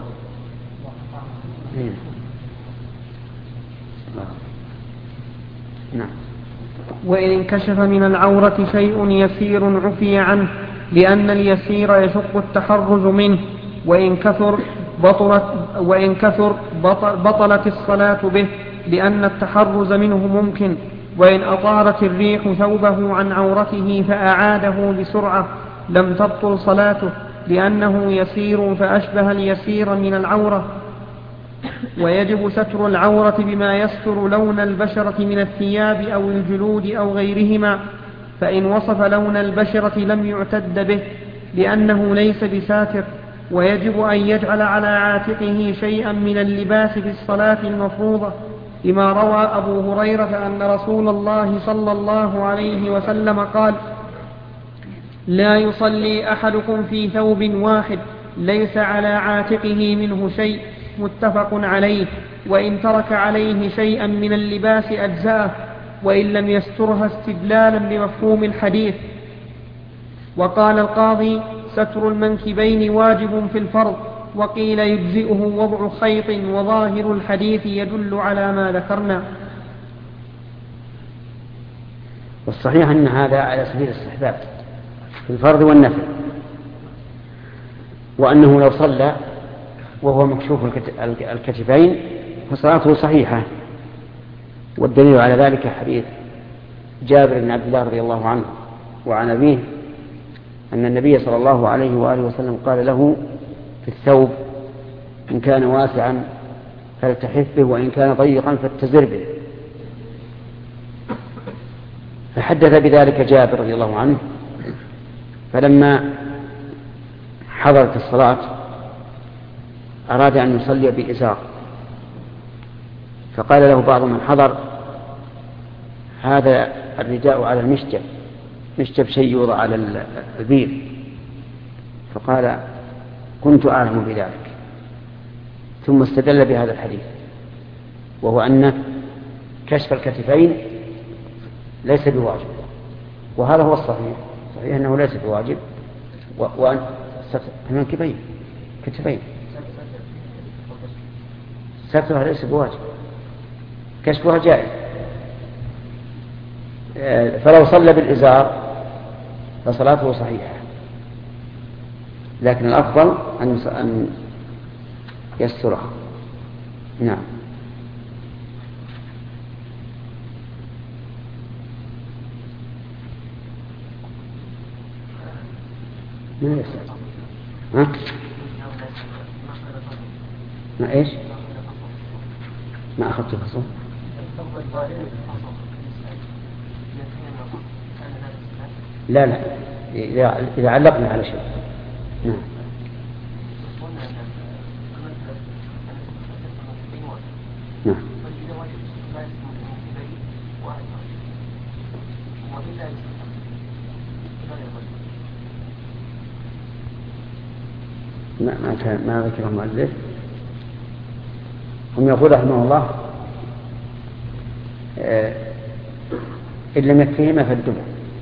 نعم.
وإن انكشف من العورة شيء يسير عفي عنه، لأن اليسير يشق التحرز منه، وإن كثر بطلت, وإن كثر بطل بطلت الصلاة به، لأن التحرز منه ممكن. وإن أطارت الريح ثوبه عن عورته فأعاده بسرعة لم تبطل صلاته، لأنه يسير فأشبه اليسير من العورة. ويجب ستر العورة بما يستر لون البشرة من الثياب أو الجلود أو غيرهما، فإن وصف لون البشرة لم يعتد به، لأنه ليس بساتر. ويجب أن يجعل على عاتقه شيئا من اللباس في الصلاة المفروضة، لما روى أبو هريرة أن رسول الله صلى الله عليه وسلم قال: لا يصلي أحدكم في ثوب واحد ليس على عاتقه منه شيء، متفق عليه. وإن ترك عليه شيئا من اللباس أجزأه، وإن لم يسترها استدلالا بمفهوم الحديث. وقال القاضي: ستر المنكبين واجب في الفرض، وقيل يجزئه وضع خيط، وظاهر الحديث يدل على ما ذكرنا.
والصحيح أن هذا على سبيل الاستحباب في الفرض والنفل، وأنه لو صلى وهو مكشوف الكتفين فصلاته صحيحة. والدليل على ذلك حديث جابر بن عبد الله رضي الله عنه وعن أبيه أن النبي صلى الله عليه وآله وسلم قال له في الثوب: إن كان واسعا فالتحف به، وإن كان ضيقا فاتزر به. فحدث بذلك جابر رضي الله عنه، فلما حضرت الصلاة أراد أن يصلي بإزار، فقال له بعض من حضر: هذا الرداء على المشجب، مشجب شيء يوضع على البير، فقال كنت أعلم بذلك، ثم استدل بهذا الحديث، وهو أن كشف الكتفين ليس بواجب، وهذا هو الصحيح، صحيح أنه ليس بواجب، وأن المنكبين كتفين سترها ليس بواجب، كشفها جائز. فلو صلى بالإزار فصلاته صحيحة، لكن الأفضل أن يسترها. نعم. ما يسأل ها؟ ما إيش؟ ما أخذت فصل؟ لا لا، إذا علقنا على شيء. نعم. نعم. ما ما كان ما ذكر المؤلف. هم يقول رحمه الله إن لم يكفيهما فالدبر،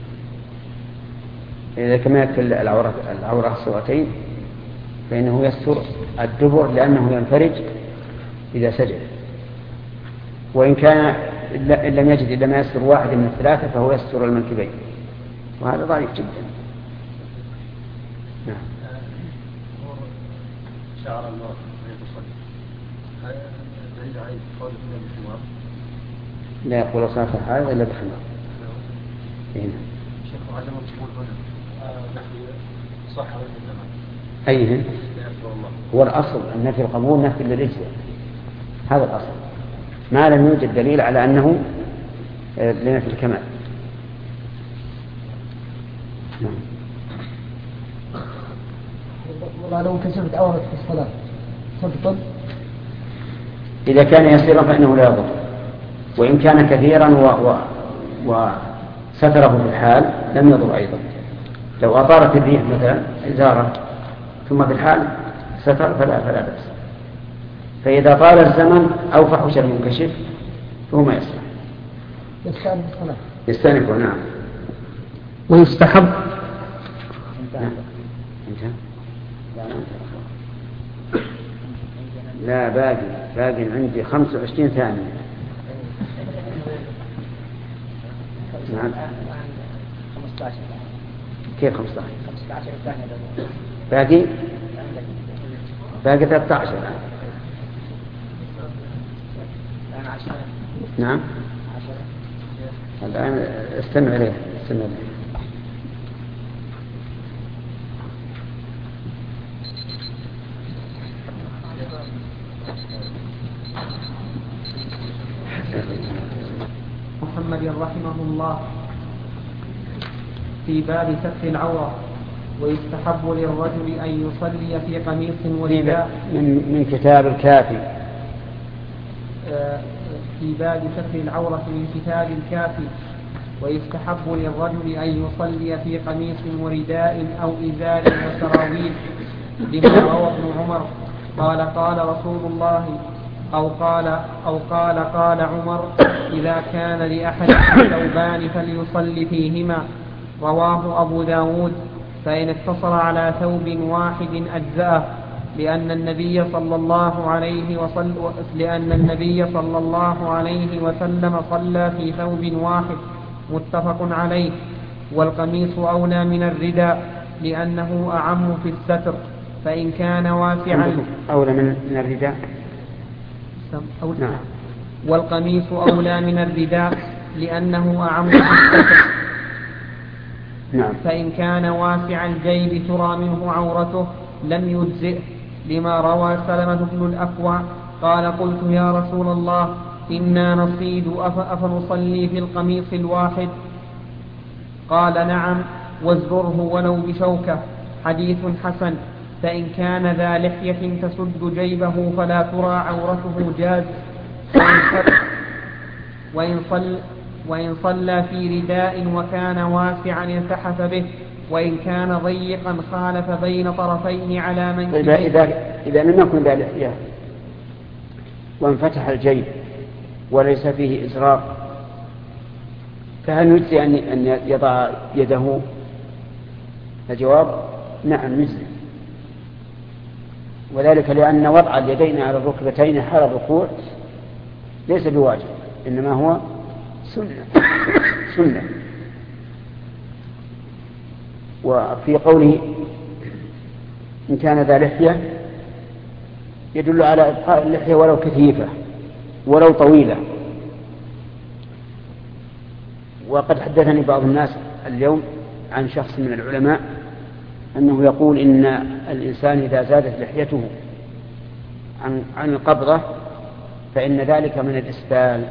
إذا كما يكفي العورة العورة الصورتين فإنه يستر الدبر لأنه ينفرج إذا سجد، وإن كان إن لم يجد إلا ما يستر واحد من الثلاثة فهو يستر المنكبين، وهذا ضعيف جدا. نعم.
شعر المرأة يتصلي هذا دليل عليه قول إلا بخمار؟
لا يقول صلاة الحائض إلا بخمار. هنا
شيخ عدم القبول هنا صح ولا الزمان؟
أيه هو الأصل أن نفي القبول نفي للإجزاء، هذا الأصل، ما لم يوجد دليل على أنه لنفي الكمال. نعم.
والله لو كشفت عورة في الصلاة تبطل؟
إذا كان يسيرا فإنه لا يضر، وإن كان كثيرا و... و... وستره في الحال لم يضر أيضا. لو أطارت الريح مثلا إزارة ثم في الحال ستر فلا فلا بأس. فإذا طال الزمن أو فحش المنكشف فهو ما يصلح.
يستأنف الصلاة.
يستأنف. نعم.
ويستحب.
نعم. لا باقي باقي عندي خمسة وعشرين ثانية. نعم. كيف خمسة عشر؟ باقي باقي ثلاثة عشر الآن. نعم. الآن استمع إليه استمع إليه.
محمد رحمه الله في باب ستر العورة. ويستحب للرجل أن يصلي في قميص ورداء.
من, من كتاب الكافي.
في باب ستر العورة من كتاب الكافي. ويستحب للرجل أن يصلي في قميص ورداء أو إزار وسراويل، لما روى ابن عمر قال قال رسول الله أو قال أو قال قال عمر إذا كان لأحدكم ثوبان فليصلي فيهما. رواه أبو داود. فإن اقتصر على ثوب واحد أجزأه، لأن النبي صلى الله عليه وسلم لأن النبي صلى الله عليه وسلم صلى في ثوب واحد متفق عليه. والقميص أولى من الرداء لأنه أعم في الستر، فإن كان واسعا
أولى من الرداء.
نعم. والقميص أولى من الرداء لأنه أعم في الستر.
نعم.
فإن كان واسع الجيب ترى منه عورته لم يجزئ، لما روى سلمة بن الأكوع قال قلت يا رسول الله إنا نصيد أفنصلي في القميص الواحد؟ قال نعم وازره ولو بشوكة. حديث حسن. فإن كان ذا لحية تسد جيبه فلا ترى عورته جاز. وإن صل, وإن صل وإن صلى في رداء وكان واسعا التحف به، وإن كان ضيقا خالف بين طرفيه على منكبيه.
طيب إذا, إذا لم يكن ذا لحية وانفتح الجيب وليس فيه إزرار، فهل يجزي أن يضع يده؟ الجواب نعم يجزي، وذلك لأن وضع اليدين على الركبتين حال الركوع ليس بواجب، إنما هو سنة سنة. وفي قوله إن كان ذا لحية يدل على إبقاء اللحية ولو كثيفة ولو طويلة. وقد حدثني بعض الناس اليوم عن شخص من العلماء أنه يقول إن الإنسان إذا زادت لحيته عن, عن القبضة فإن ذلك من الإسبال.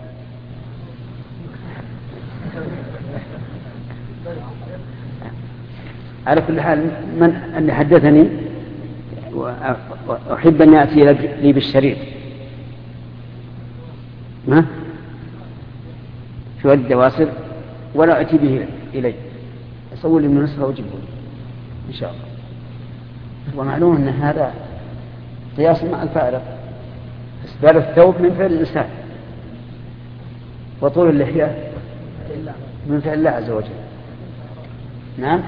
على كل حال من أن حدثني وأحب أن يأتي لي بالشريط ما شو الدواسر ولا أتي به إلي، أسوي لي من نسخة وجبه إن شاء الله. ومعلوم أن هذا قياس مع الفارق، إسبال الثوب من فعل الإنسان وطول اللحية من فعل الله عز وجل. نعم.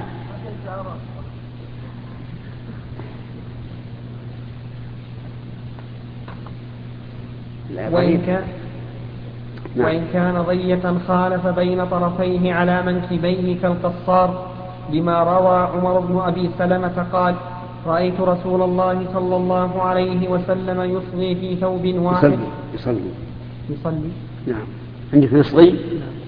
وإن كان, وإن كان ضيقا خالف بين طرفيه على منكبيه كالقصار، لما روى عمر بن أبي سلمة قال: رأيت رسول الله صلى الله عليه وسلم يصلي في ثوب واحد.
يصلي يصلي,
يصلي.
نعم. عندك يصلي.
نعم.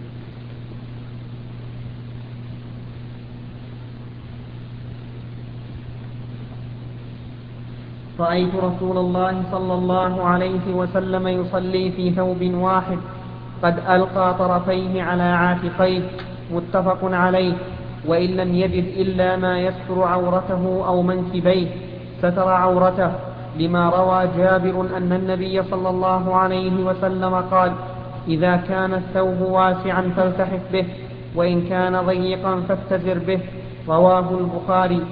رأيت رسول الله صلى الله عليه وسلم يصلي في ثوب واحد قد ألقى طرفيه على عاتقيه، متفق عليه. وإن لم يجد إلا ما يستر عورته أو منكبيه ستر عورته، لما روى جابر أن النبي صلى الله عليه وسلم قال: إذا كان الثوب واسعا فالتحف به، وإن كان ضيقا فاتزر به. رواه البخاري.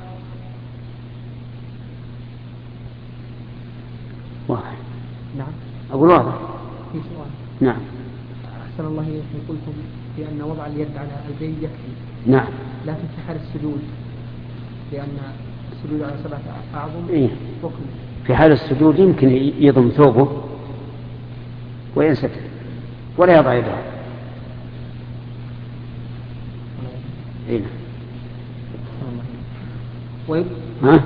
واحد.
نعم.
أقول واضح.
في سؤال.
نعم.
أحسن الله إليكم، قلتم بأن وضع اليد على الجيب يكفي.
نعم.
لكن في حال السجود، لأن السجود على سبعة أعظم
إيه؟
ركن.
في حال السجود يمكن يضم ثوبه وينستر ولا يضع يده. إيه؟
ويب...
ها؟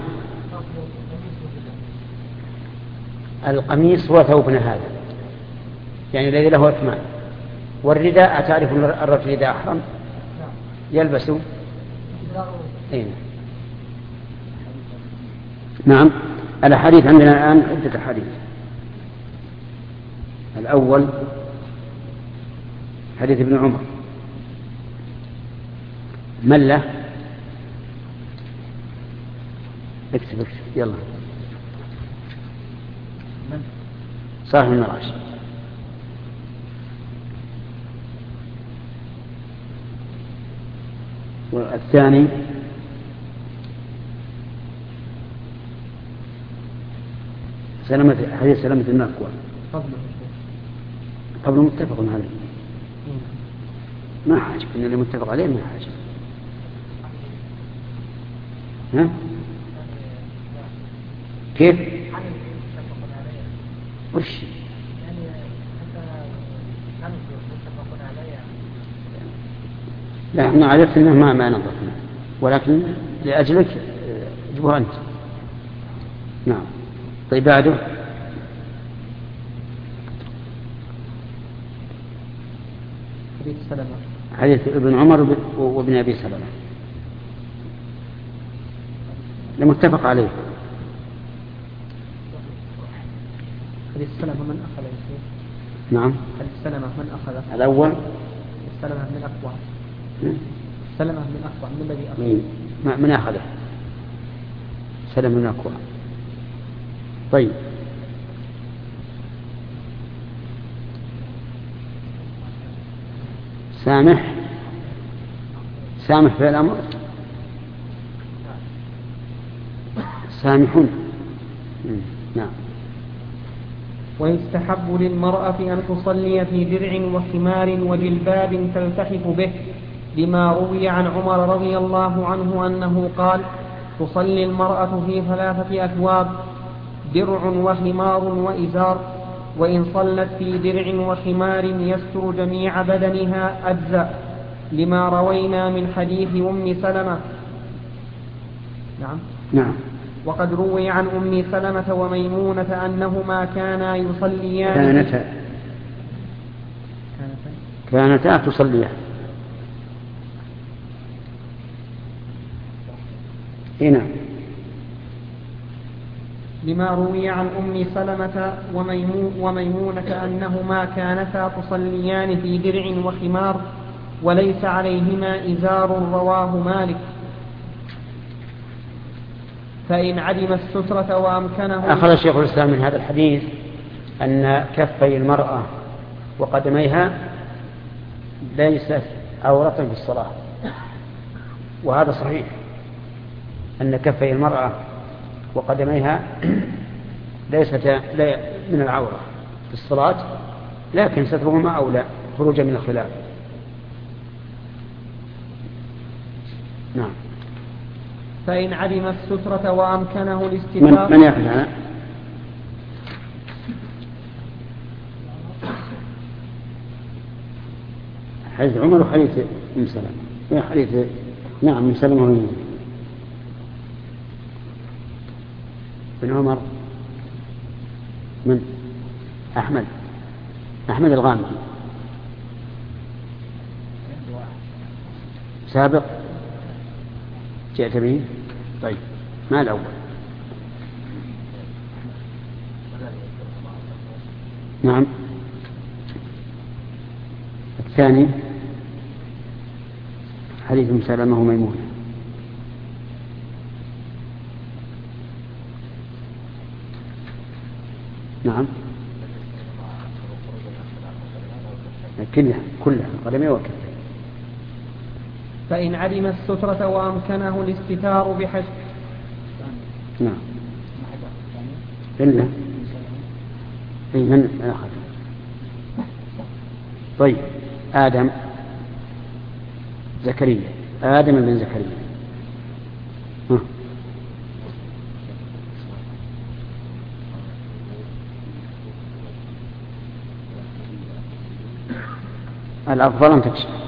القميص هو ثوبنا هذا، يعني الذي له أكمام. والرداء تعرف الرجل إذا أحرم يلبسه. إيه؟ نعم. الحديث عندنا الآن عدة حديث. الأول حديث ابن عمر من له اكتب اكتب يلا صاحب النراش. والثاني سلامة حديث سلامة النقوى قبل متفق عليه ما حاجة، إن اللي متفق عليه ما حاجة. ها؟ كيف؟ وش؟ لا احنا عرفت انه ما ما نظفنا، ولكن لأجلك جبه أنت. نعم. طيب بعده
حديث سلمة
حديث ابن عمر وابن أبي سلمة لمتفق عليه.
حديث سلمة من أخذ يسير؟
نعم.
حديث سلمة من أخذ؟
الأول
سلمة من أقوى. سلمة من أقوى من الذي أخذ؟
من أخذه؟ سلمة من أقوى. طيب سامح سامح في الأمر سامحون. نعم.
ويستحب للمرأة أن تصلي في درع وخمار وجلباب تلتحف به، لما روي عن عمر رضي الله عنه أنه قال: تصلي المرأة في ثلاثة أثواب: درع وخمار وإزار، وإن صلت في درع وخمار يستر جميع بدنها أجزأ، لما روينا من حديث أم سلمة. نعم.
نعم.
وقد روي عن أم سلمة وميمونة أنهما كانا يصليان
كانتا كانتا تصليان. هنا
لما روي عن أم سلمة وميمونة أنهما كانتا تصليان في درع وخمار وليس عليهما إزار، رواه مالك. فإن عدم السترة وأمكنه.
أخذ شيخ الإسلام من هذا الحديث أن كفي المرأة وقدميها ليست عورة في الصلاة، وهذا صحيح أن كفي المرأة وقدميها ليست من العورة في الصلاة، لكن سترهما أولى خروجا من الخلاف. نعم.
فإن عدم السترة وأمكنه الاستتار.
من, من يأخذ هذا؟ حديث عمر وحديث أم سلمة. حديث نعم أم سلمة ومن بن عمر من أحمد أحمد الغامدي سابق جئت به. طيب ما الأول؟ نعم. الثاني حديث أم سلمة وميمونة. نعم. كلها كلها قدمي وكفي.
فإن عدم السترة وأمكنه الاستتار بحسب.
نعم. إلا في من أخذ. طيب آدم زكريا آدم بن زكريا. ها. الأفضل أن تكشف.